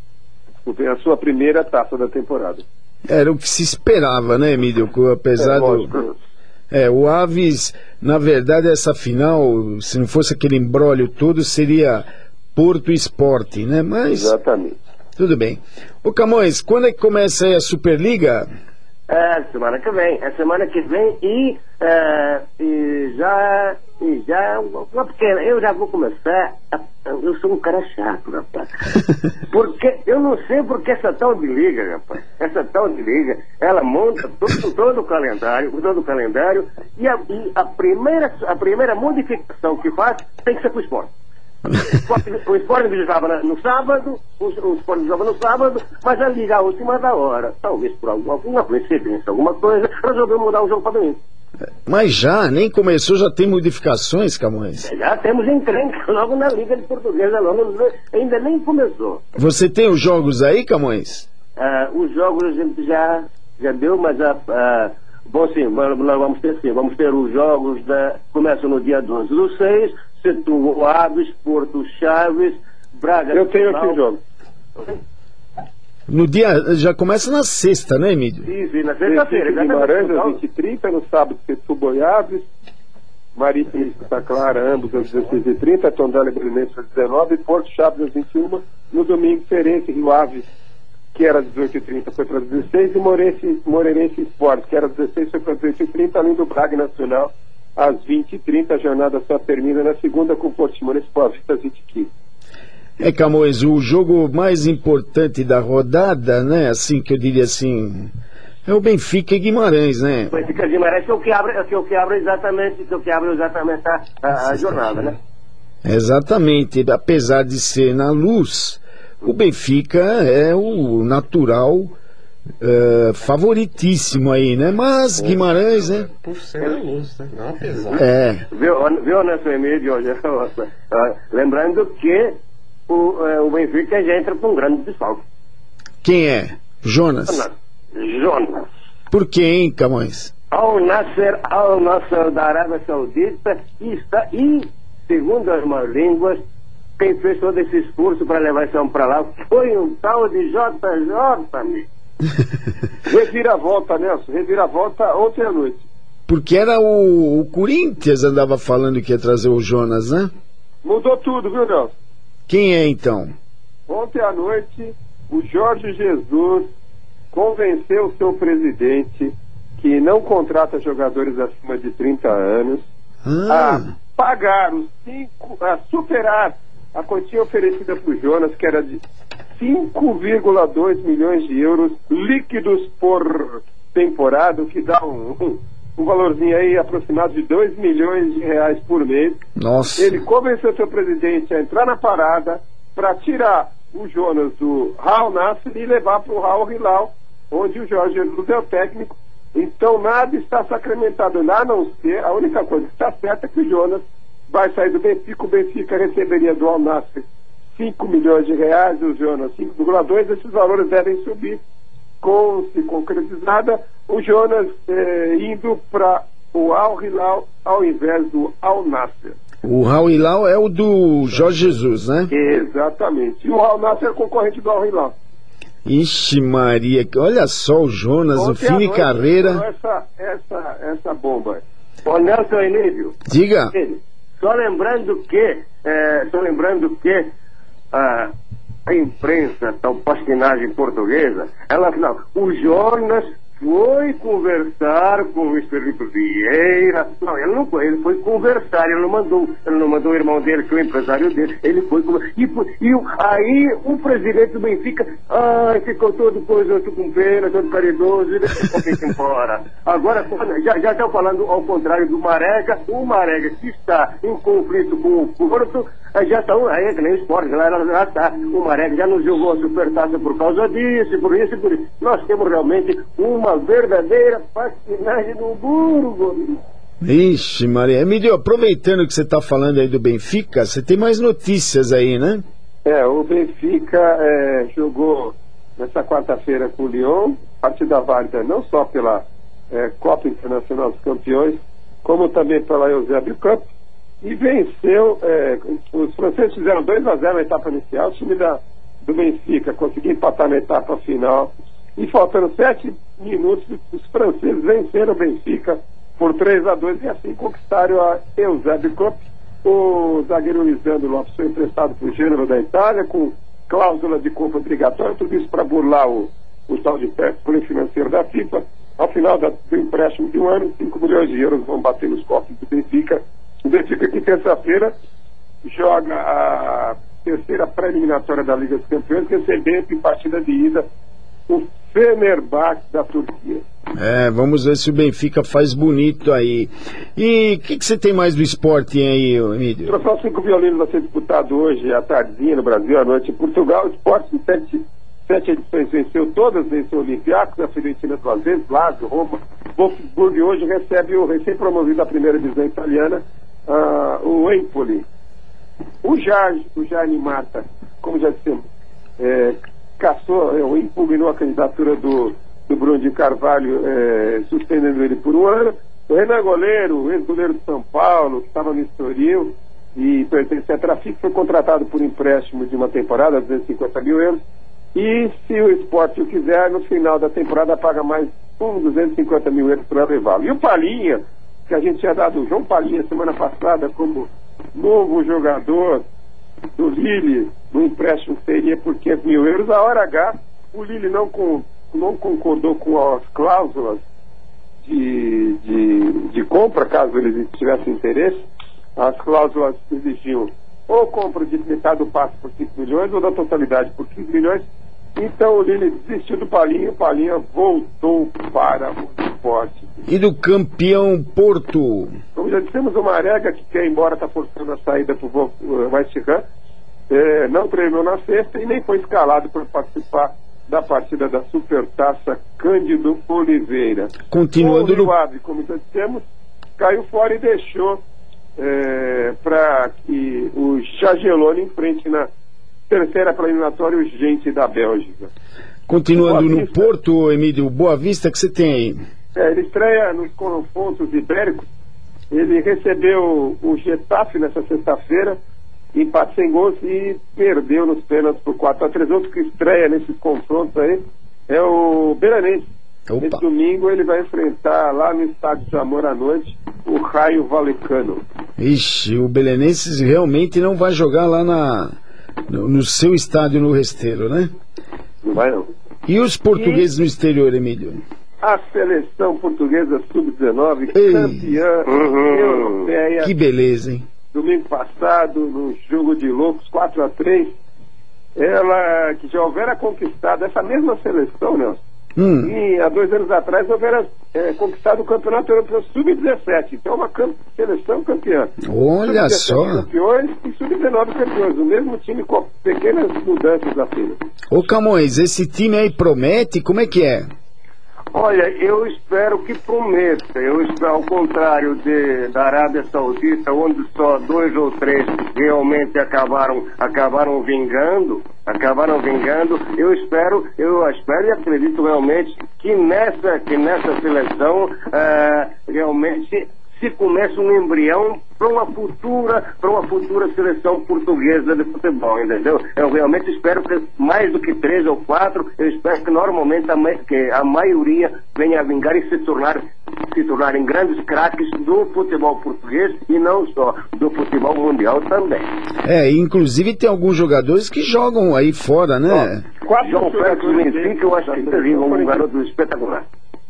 a sua primeira taça da temporada. Era o que se esperava, né, Emílio? Apesar é, do... É, o Aves, na verdade, essa final, se não fosse aquele imbróglio todo, seria Porto Sport, né? Mas... Exatamente. Tudo bem. Ô Camões, quando é que começa aí a Superliga? É, semana que vem. É semana que vem e, é, e já... E já uma pequena, eu já vou começar a, eu sou um cara chato, rapaz. Porque eu não sei porque essa tal de liga, rapaz, essa tal de liga, ela monta todo, todo o calendário, todo o calendário, e, a, e a, primeira, a primeira modificação que faz tem que ser pro esporte. O esporte jogava no sábado, o, o esporte jogava no sábado, mas a liga, a última da hora, talvez por alguma, alguma coincidência, alguma coisa, resolveu mudar o jogo para domingo. Mas já, nem começou, já tem modificações, Camões? Já temos encrenca logo na Liga de Portuguesa, logo, ainda nem começou. Você tem os jogos aí, Camões? Uh, os jogos a gente já, já deu, mas a... Uh, bom, sim, nós vamos ter sim, vamos ter os jogos, da, começam no dia doze do seis, Setúbal, Aves, Porto, Chaves, Braga... Eu tenho aqui os jogos. No dia, já começa na sexta, né, Emílio? Sim, sim, na sexta-feira. Guimarães às vinte e trinta, no sábado Setúbal e Aves, Marítimo e Santa Clara, ambos às dezesseis e trinta, Tondela e Belenenses às dezenove, Porto Chaves às vinte e uma, no domingo Ferense e Rio Ave, que era às dezoito e trinta, foi para as dezesseis, e Moreirense, Moreirense Esporte, que era às dezesseis, foi para as dezoito e trinta, além do Braga Nacional às vinte e trinta, a jornada só termina na segunda com o Portimonense Esporte às vinte e quinze. É, Camões, o jogo mais importante da rodada, né, assim, que eu diria assim, é o Benfica e Guimarães, né? O Benfica e Guimarães é o que abre, é o que abre exatamente, é o que abre exatamente a, a, a jornada, né? Exatamente, apesar de ser na Luz, o Benfica é o natural uh, favoritíssimo aí, né? Mas Guimarães, né? Por ser na Luz, né? Não apesar. É. Viu, viu nessa Emílio, lembrando que O, é, o Benfica já entra com um grande desfalque. Quem é? Jonas? Jonas. Jonas. Por que, hein, Camões? Al Nasser, Al Nasser da Arábia Saudita está, e, segundo as más línguas, quem fez todo esse esforço para levar esse homem para lá foi um tal de J J, amigo. Reviravolta, Nelson, reviravolta ontem à noite. Porque era o, o Corinthians andava falando que ia trazer o Jonas, né? Mudou tudo, viu, Nelson? Quem é, então? Ontem à noite, o Jorge Jesus convenceu o seu presidente, que não contrata jogadores acima de trinta anos, ah. a pagar os cinco, a superar a quantia oferecida para o Jonas, que era de cinco vírgula dois milhões de euros líquidos por temporada, o que dá um, um, um valorzinho aí aproximado de dois milhões de reais por mês. Nossa. Ele convenceu o seu presidente a entrar na parada para tirar o Jonas do Al Nassr e levar para o Al Hilal, onde o Jorge Jesus é o técnico. Então nada está sacramentado, a não ser, a única coisa que está certa é que o Jonas vai sair do Benfica. O Benfica receberia do Al Nassr cinco milhões de reais, o Jonas cinco vírgula dois. Esses valores devem subir com, se concretizada, o Jonas eh, indo para o Al Hilal ao invés do Al Nassr. O Al Hilal é o do Jorge Jesus, né? Exatamente. E o Al Nassr é concorrente do Al Hilal. Ixi Maria, olha só o Jonas, Ontem o fim de carreira. Essa, essa, essa bomba. Ô Nelson Emílio. Diga. Só lembrando que, é, só lembrando que a, a imprensa, tal pastinagem portuguesa, ela afinal, o Jonas foi conversar com o Luís Felipe Vieira. Não, ele não foi, ele foi conversar, ele não mandou, ele não mandou o irmão dele, que é o empresário dele, ele foi conversar. E, e aí o presidente do Benfica, ai, ficou todo coisa, com pena, todo caridoso, e deixou o Benfica embora. Agora, já, já estão falando ao contrário do Marega, o Marega que está em conflito com o Porto, já estão, aí que nem o Sport, já, já está, o Marega já nos jogou a supertaça por causa disso, por isso e por isso. Nós temos realmente uma verdadeira patinagem no Burgo. Ixi, Maria. Emílio, aproveitando que você está falando aí do Benfica, você tem mais notícias aí, né? É, o Benfica é, jogou nessa quarta-feira com o Lyon, partida válida não só pela é, Copa Internacional dos Campeões, como também pela Eusébio Cup, e venceu, é, os franceses fizeram dois a zero na etapa inicial, o time da, do Benfica conseguiu empatar na etapa final, e faltando sete minutos, os franceses venceram o Benfica por três a dois e assim conquistaram a Eusébio Cup. O zagueiro Lisandro Lopes foi emprestado para o Gênero da Itália, com cláusula de compra obrigatória, tudo isso para burlar o, o tal de fair play financeiro da FIFA. Ao final da, do empréstimo de um ano, cinco milhões de euros vão bater nos cofres do Benfica. O Benfica, que terça-feira joga a terceira pré-eliminatória da Liga dos Campeões, recebendo em partida de ida o Fenerbahçe da Turquia. É, vamos ver se o Benfica faz bonito aí. E o que, que você tem mais do esporte aí, Emílio? O troféu Cinco Violinos vai ser disputado hoje à tardezinha no Brasil, à noite em Portugal. O esporte em sete, sete edições venceu todas, venceu o Olympiacos, a Fiorentina duas vezes, Lazio, Roma, Wolfsburg, e hoje recebe o recém-promovido da primeira divisão italiana, uh, o Empoli. O Jorge, o Gianni Mata, como já dissemos, é, caçou, é, impugnou a candidatura do, do Bruno de Carvalho, é, suspendendo ele por um ano. O Renan Goleiro, ex-goleiro de São Paulo, que estava no Estoril e pertence à Trafic, foi contratado por empréstimo de uma temporada, duzentos e cinquenta mil euros. E se o Sport o quiser, no final da temporada paga mais um, duzentos e cinquenta mil euros para levá-lo. E o Palinha, que a gente tinha dado o João Palinha semana passada como novo jogador do Lille, no empréstimo que seria por quinhentos mil euros, a hora H, o Lille não, com, não concordou com as cláusulas de, de, de compra, caso eles tivessem interesse. As cláusulas exigiam ou compra de metade do passe por cinco milhões ou da totalidade por quinze milhões. Então o Lille desistiu do Palinha, o Palinha voltou para o esporte. E do campeão Porto? Como já dissemos, o Marega, que quer ir embora, está forçando a saída para o West Ham, é, não treinou na sexta e nem foi escalado para participar da partida da Supertaça Cândido Oliveira. Continuando no... Ave, como já dissemos, caiu fora e deixou é, para que o Jagiellone enfrente na terceira preliminatória o Gente da Bélgica. Continuando no Porto, Emílio, Boa Vista, que você tem aí? É, ele estreia nos confrontos ibéricos. Ele recebeu o Getafe nessa sexta-feira, empate sem gols, e perdeu nos pênaltis por quatro a três. Outro que estreia nesses confrontos aí é o Belenenses. Esse domingo ele vai enfrentar lá no estádio de Amor à noite o Raio Vallecano. Ixi, o Belenenses realmente não vai jogar lá na, no, no seu estádio no Resteiro, né? Não vai não. E os portugueses e... no exterior, Emílio? A seleção portuguesa sub dezenove, campeã uhum. europeia. Que beleza, hein? Domingo passado, no jogo de loucos, quatro a três, ela que já houvera conquistado essa mesma seleção, Nelson, hum. e há dois anos atrás houvera é, conquistado o campeonato europeu sub dezessete. Então é uma camp seleção campeã. Olha só. Campeões e sub dezenove campeões. O mesmo time com pequenas mudanças apenas. Ô Camões, esse time aí promete? Como é que é? Olha, eu espero que prometa. Eu espero, ao contrário de, da Arábia Saudita, onde só dois ou três realmente acabaram, acabaram vingando, acabaram vingando, eu espero, eu espero e acredito realmente que nessa, que nessa seleção uh, realmente se começa um embrião para uma futura, para uma futura seleção portuguesa de futebol, entendeu? Eu realmente espero que mais do que três ou quatro, eu espero que normalmente a, que a maioria venha a vingar e se tornar, se tornarem grandes craques do futebol português e não só, do futebol mundial também. É, inclusive tem alguns jogadores que jogam aí fora, né? Ó, João Félix do Benfica, eu acho que seria um garoto espetacular.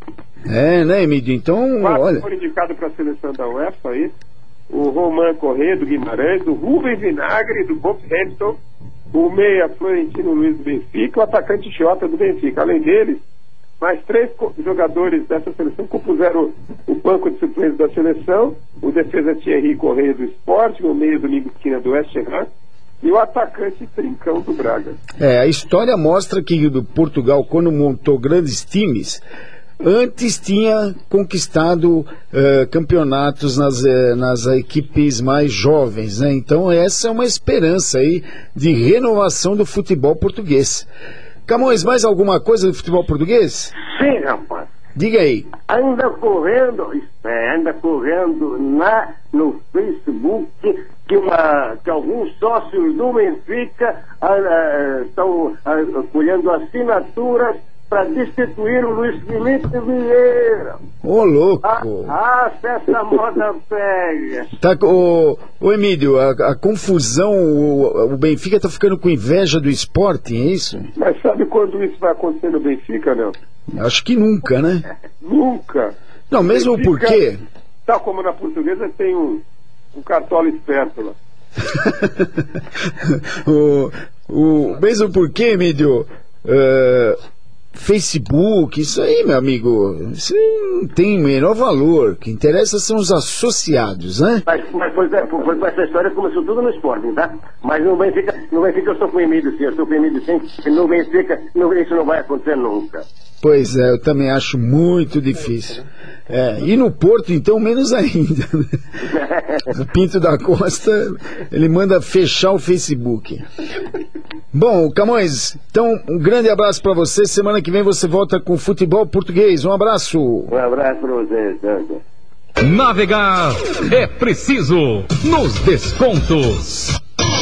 É, né, Emílio? Então, quatro olha... foram indicados para a seleção da UEFA aí. O Roman Corrêa, do Guimarães, o Rubem Vinagre, do Wolverhampton, o meia Florentino Luiz do Benfica, o atacante Jota do Benfica. Além deles, mais três jogadores dessa seleção compuseram o banco de suplentes da seleção: o defesa Thierry Corrêa do Sport, o meia Domingos Quina do West Ham e o atacante Trincão do Braga. É, a história mostra que Portugal, quando montou grandes times, antes tinha conquistado uh, campeonatos nas, uh, nas equipes mais jovens, né? Então essa é uma esperança aí de renovação do futebol português. Camões, mais alguma coisa do futebol português? Sim, rapaz. Diga aí. Anda correndo, é, anda correndo na, no Facebook que, uma, que alguns sócios do Benfica uh, estão uh, colhendo assinaturas para destituir o Luís Felipe Vieira. Ô, louco! Ah, ah, se essa moda pega. Tá, ô, ô Emílio, a, a confusão, o, o Benfica tá ficando com inveja do Sporting, é isso? Mas sabe quando isso vai acontecer no Benfica, não? Acho que nunca, né? Nunca. Não, mesmo Benfica, porque... Tal como na Portuguesa tem um, um cartola esperto lá. o, o, mesmo porque, Emílio, uh, Facebook, isso aí, meu amigo, isso não tem o menor valor. O que interessa são os associados, né? Mas, mas foi, foi, foi com essa história que começou tudo no Sporting, tá? Mas no Benfica, no Benfica eu estou com o Emílio, sim, eu estou com o Emílio, sim. E no Benfica, no, isso não vai acontecer nunca. Pois é, eu também acho muito difícil. É, e no Porto, então, menos ainda. O Pinto da Costa, ele manda fechar o Facebook. Bom, Camões, então, um grande abraço para você. Semana que vem você volta com futebol português. Um abraço. Um abraço para você, Sandra. Navegar é preciso nos descontos.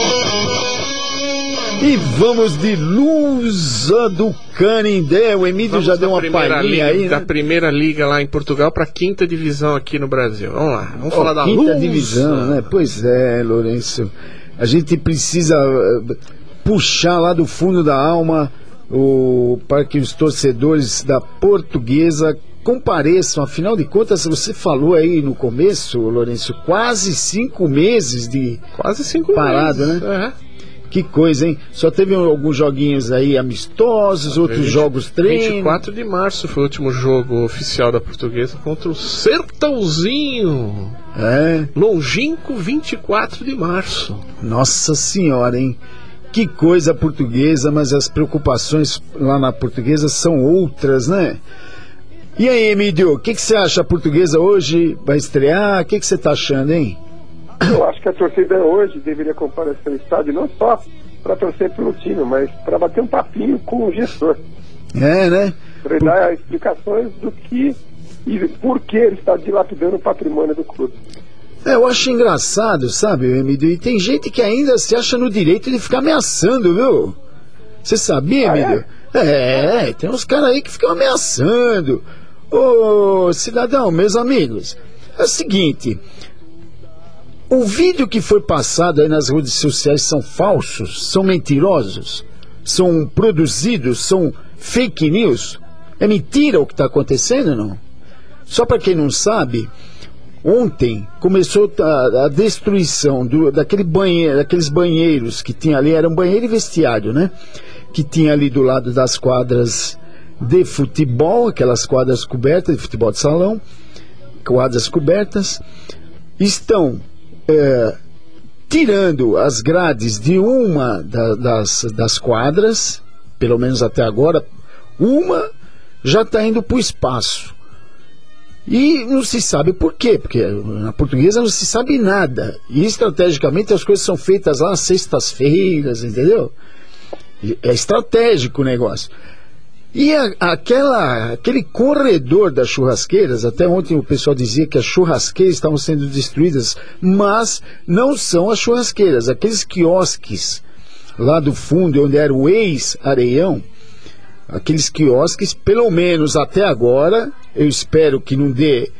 E vamos de Lusa do Canindé. O Emílio vamos já deu uma palhinha aí, né? Da primeira liga lá em Portugal para a quinta divisão aqui no Brasil. Vamos lá, vamos oh, falar da quinta Lusa. divisão, né? Pois é, Lourenço. A gente precisa uh, puxar lá do fundo da alma o, para que os torcedores da Portuguesa compareçam. Afinal de contas, você falou aí no começo, Lourenço, quase cinco meses de quase cinco parado, meses, né? É. Que coisa, hein? Só teve alguns joguinhos aí amistosos, outros vinte, jogos treino. vinte e quatro de março foi o último jogo oficial da Portuguesa contra o Sertãozinho. É. Longínquo, vinte e quatro de março. Nossa Senhora, hein? Que coisa Portuguesa, mas as preocupações lá na Portuguesa são outras, né? E aí, Emílio, o que você acha? A Portuguesa hoje vai estrear? O que você tá achando, hein? Eu acho que a torcida hoje deveria comparecer ao estádio não só para torcer pelo time, mas para bater um papinho com o gestor. É, né? Para por... dar explicações do que e por que ele está dilapidando o patrimônio do clube. É, eu acho engraçado, sabe, Emílio? E tem gente que ainda se acha no direito de ficar ameaçando, viu? Você sabia, ah, Emílio? É? é, tem uns caras aí que ficam ameaçando. Ô, cidadão, meus amigos, é o seguinte... O vídeo que foi passado aí nas redes sociais são falsos, são mentirosos, são produzidos, são fake news. É mentira o que está acontecendo, não? Só para quem não sabe, ontem começou a, a destruição do, daquele banheiro, daqueles banheiros que tinha ali, era um banheiro e vestiário, né? Que tinha ali do lado das quadras de futebol, aquelas quadras cobertas de futebol de salão, quadras cobertas, estão É, tirando as grades de uma da, das, das quadras, pelo menos até agora, uma já está indo para o espaço. E não se sabe por quê, porque na Portuguesa não se sabe nada. E estrategicamente as coisas são feitas lá às sextas-feiras, entendeu? É estratégico o negócio. E a, aquela, aquele corredor das churrasqueiras, até ontem o pessoal dizia que as churrasqueiras estavam sendo destruídas, mas não são as churrasqueiras, aqueles quiosques lá do fundo, onde era o ex-Areião, aqueles quiosques, pelo menos até agora, eu espero que não dê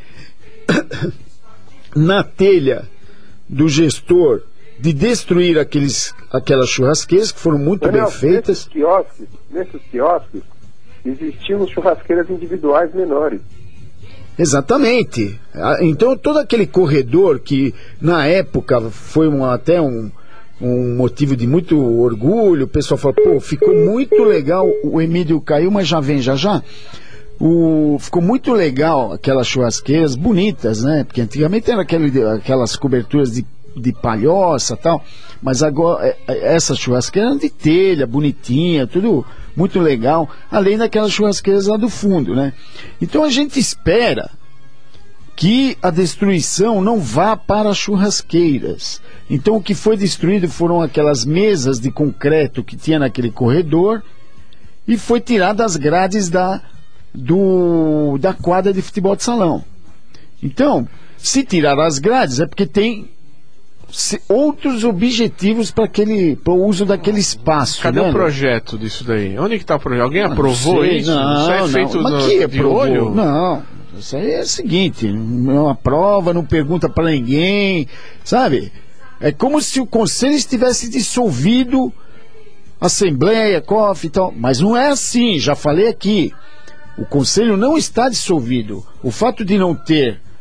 na telha do gestor de destruir aqueles, aquelas churrasqueiras que foram muito Daniel, bem feitas. Nesses quiosques, nesses quiosques existiam churrasqueiras individuais menores. Exatamente. Então todo aquele corredor que na época foi um, até um, um motivo de muito orgulho, o pessoal falou, pô, ficou muito legal, o Emílio caiu, mas já vem já já. O, ficou muito legal aquelas churrasqueiras bonitas, né? Porque antigamente eram aquele, aquelas coberturas de, de palhoça e tal, mas agora essas churrasqueiras eram de telha, bonitinha, tudo muito legal, além daquelas churrasqueiras lá do fundo, né? Então a gente espera que a destruição não vá para as churrasqueiras. Então o que foi destruído foram aquelas mesas de concreto que tinha naquele corredor e foi tirado as grades da, do, da quadra de futebol de salão. Então, se tirar as grades é porque tem outros objetivos para aquele, para o uso daquele espaço. Cadê né? o projeto disso daí? Onde que está o projeto? Alguém não, aprovou não sei, isso? Não, isso é não, feito mas no, que de aprovou? olho? Não, isso aí é o seguinte, não é uma prova, não pergunta para ninguém, sabe? É como se o conselho estivesse dissolvido, assembleia, C O F e tal, mas não é assim, já falei aqui. O conselho não está dissolvido. O fato de não ter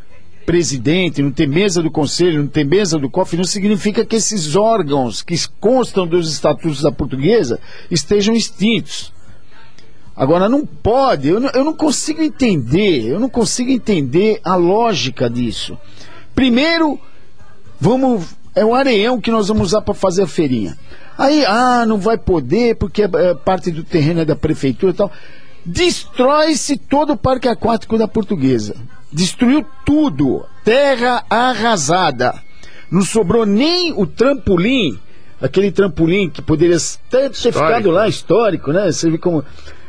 presidente, não ter mesa do conselho, não ter mesa do C O F, não significa que esses órgãos que constam dos estatutos da Portuguesa estejam extintos. Agora, não pode, eu não, eu não consigo entender, eu não consigo entender a lógica disso. Primeiro, vamos, é o areião que nós vamos usar para fazer a feirinha. Aí, ah, não vai poder porque é, é parte do terreno é da prefeitura e tal. Destrói-se todo o parque aquático da Portuguesa. Destruiu tudo, terra arrasada. Não sobrou nem o trampolim, aquele trampolim que poderia ter, ter ficado lá, histórico, né? Você vê como...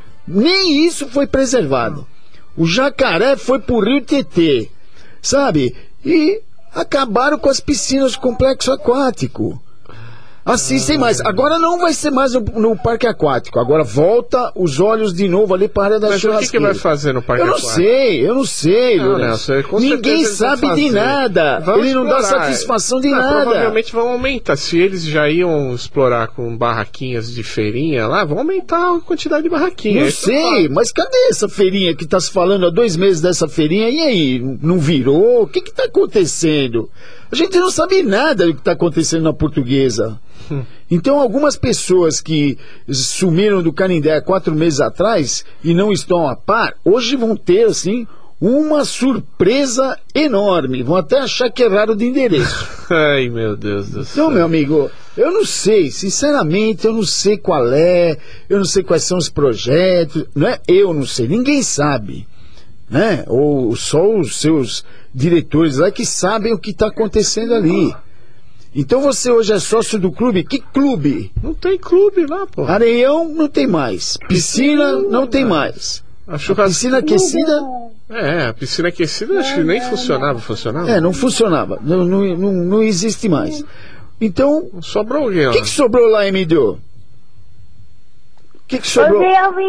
Nem isso foi preservado. O jacaré foi pro Rio Tietê, sabe? E acabaram com as piscinas do complexo aquático. Assim, sem mais. Agora não vai ser mais no, no parque aquático. Agora volta os olhos de novo ali para a área da churrasqueira. Mas o que, que vai fazer no parque eu aquático? Eu não sei, eu não sei, não, Lourenço. Não, Ninguém sabe de nada. Vamos ele não explorar. dá satisfação de não, nada. Provavelmente vão aumentar. Se eles já iam explorar com barraquinhas de feirinha lá, vão aumentar a quantidade de barraquinhas. Não sei, mas cadê essa feirinha que está se falando há dois meses dessa feirinha? E aí, não virou? O que está acontecendo? A gente não sabe nada do que está acontecendo na Portuguesa. Hum. Então, algumas pessoas que sumiram do Canindé há quatro meses atrás e não estão a par, hoje vão ter, assim, uma surpresa enorme. Vão até achar que erraram de endereço. Ai, meu Deus do céu. Então, meu amigo, eu não sei, sinceramente, eu não sei qual é, eu não sei quais são os projetos, não é? Eu não sei, ninguém sabe, né? Ou só os seus diretores lá que sabem o que está acontecendo ali. Então você hoje é sócio do clube? Que clube? Não tem clube lá, pô. Areião não tem mais. Piscina não tem mais. A, churras... a piscina aquecida... É, a piscina aquecida acho que nem funcionava, funcionava? É, não funcionava. Não, não, não, não existe mais. Então... Sobrou alguém, ó. O que, que sobrou lá, Emílio? O que, que sobrou?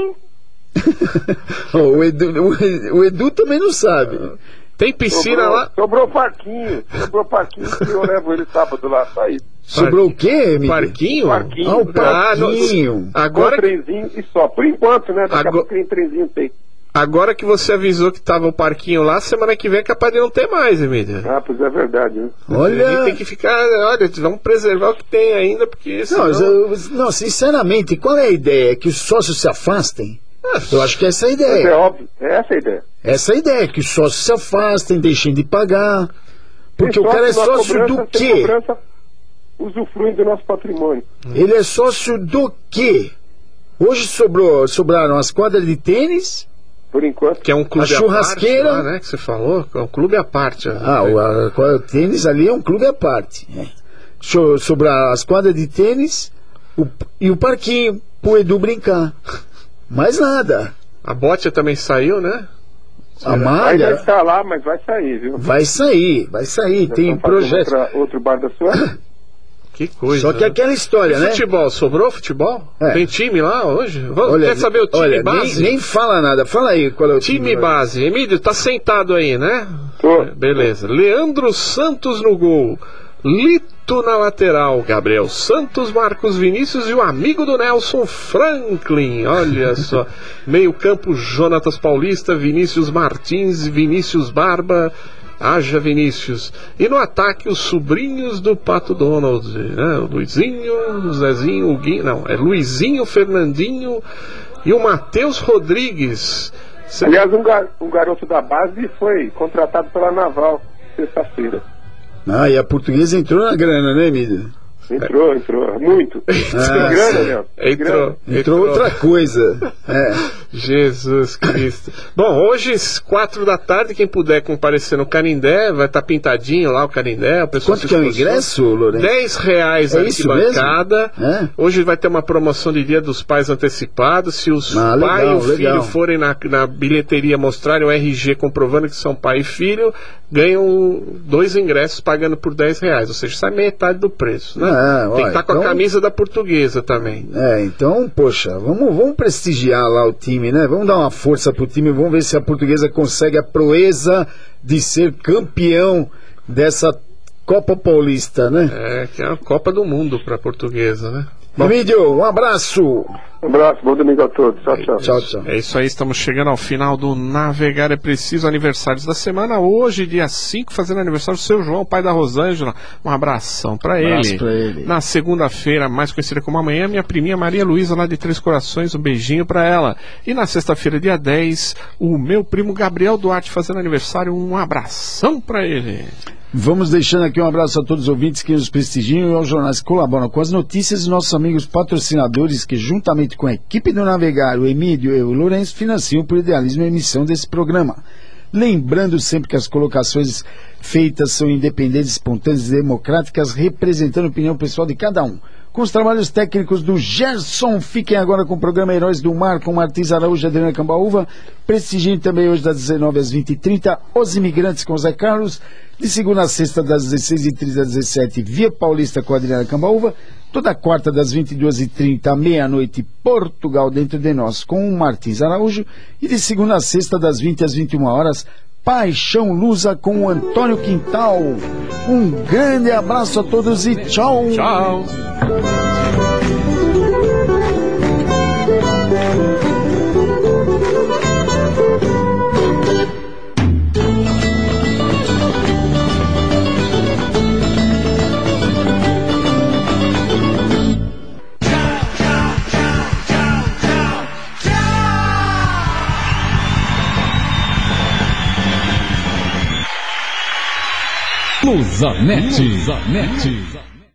oh, o, Edu, o, o Edu também não sabe. Tem piscina sobrou, lá? Sobrou parquinho. Sobrou parquinho que eu levo ele sábado lá, só isso. Sobrou o quê, Emílio? Parquinho? Parquinho. Ah, o parquinho. Ah, agora... Um trenzinho e só. Por enquanto, né? Daqui agora... a pouco tem trenzinho tem. Agora que você avisou que tava o parquinho lá, semana que vem é capaz de não ter mais, Emílio. Ah, pois é verdade, né? Olha... A gente tem que ficar, olha, vamos preservar o que tem ainda, porque senão... Não, eu, não, sinceramente, qual é a ideia? Que os sócios se afastem? Eu acho que essa é a ideia. Mas é óbvio, é essa a ideia. Essa é a ideia, que os sócios se afastem, deixem de pagar. Porque o cara é sócio do quê? Cobrança, usufruem do nosso patrimônio. Ele é sócio do quê? Hoje sobrou, sobraram as quadras de tênis... Por enquanto. Que é um clube a churrasqueira, à parte, lá, né? Que você falou, é um clube à parte. Ah, o, a, a, o tênis ali é um clube à parte. É. So, sobre as quadras de tênis o, e o parquinho pro Edu brincar. Mais nada. A bote também saiu, né? A malha. Vai estar lá, mas vai sair, viu? Vai sair, vai sair. Já tem projeto. Outra, outro bar da sua. Que coisa. Só que né? aquela história, e né? Futebol, sobrou futebol? É. Tem time lá hoje? Vamos, olha, quer saber o time olha, base? Nem, nem fala nada, fala aí qual é o time. Time base. Emílio, tá sentado aí, né? Tô. Beleza. Leandro Santos no gol. Lito na lateral. Gabriel Santos, Marcos Vinícius e o amigo do Nelson, Franklin. Olha só. Meio campo, Jonatas Paulista, Vinícius Martins, Vinícius Barba. Haja Vinícius. E no ataque, os sobrinhos do Pato Donald, né? O Luizinho, o Zezinho, o Guinho, não, é Luizinho, Fernandinho e o Matheus Rodrigues. Cê... Aliás, um, gar um garoto da base foi contratado pela Naval sexta-feira. Ah, e a Portuguesa entrou na grana, né, Emílio? Entrou, entrou, muito. Ah, Tem grana, Léo. Entrou, entrou, entrou outra coisa. É. Jesus Cristo. Bom, hoje, quatro da tarde, quem puder comparecer no Canindé, vai estar tá pintadinho lá o Canindé. O pessoal Quanto que é o ingresso, Lourenço? dez reais é a arquibancada. É? Hoje vai ter uma promoção de Dia dos Pais antecipado. Se os ah, pai legal, e o filho legal. forem na, na bilheteria mostrarem o R G comprovando que são pai e filho, ganham dois ingressos pagando por dez reais. Ou seja, sai metade do preço, né? Ah, tem que estar com então... a camisa da Portuguesa também. É, então, poxa, vamos, vamos prestigiar lá o time, né? Vamos dar uma força pro time, vamos ver se a Portuguesa consegue a proeza de ser campeão dessa Copa Paulista, né? É, que é a Copa do Mundo para a Portuguesa, né? Emílio, um abraço. Um abraço, bom domingo a todos. Tchau, tchau. Tchau, tchau. É isso aí, estamos chegando ao final do Navegar é Preciso, aniversários da semana. Hoje, dia cinco, fazendo aniversário do seu João, pai da Rosângela. Um abração pra Um abraço ele. pra ele. Na segunda-feira, mais conhecida como amanhã, minha priminha Maria Luísa, lá de Três Corações, um beijinho pra ela. E na sexta-feira, dia dez, o meu primo Gabriel Duarte fazendo aniversário, um abração pra ele. Vamos deixando aqui um abraço a todos os ouvintes que nos prestigiam e aos jornais que colaboram com as notícias e nossos amigos patrocinadores que, juntamente com a equipe do Navegar, o Emílio e o Lourenço, financiam por idealismo a emissão desse programa. Lembrando sempre que as colocações feitas são independentes, espontâneas e democráticas, representando a opinião pessoal de cada um. Com os trabalhos técnicos do Gerson, fiquem agora com o programa Heróis do Mar, com Martins Araújo e Adriana Cambaúva. Prestigiem também hoje das dezenove às vinte e trinta, Os Imigrantes com Zé Carlos. De segunda a sexta, das dezesseis e trinta às dezessete, Via Paulista com Adriana Cambaúva. Toda quarta, das vinte e duas e trinta à meia-noite, Portugal Dentro de Nós, com o Martins Araújo. E de segunda a sexta, das vinte às vinte e uma horas, Paixão Lusa com o Antônio Quintal. Um grande abraço a todos e tchau! Tchau! Luzanet. Luzanet.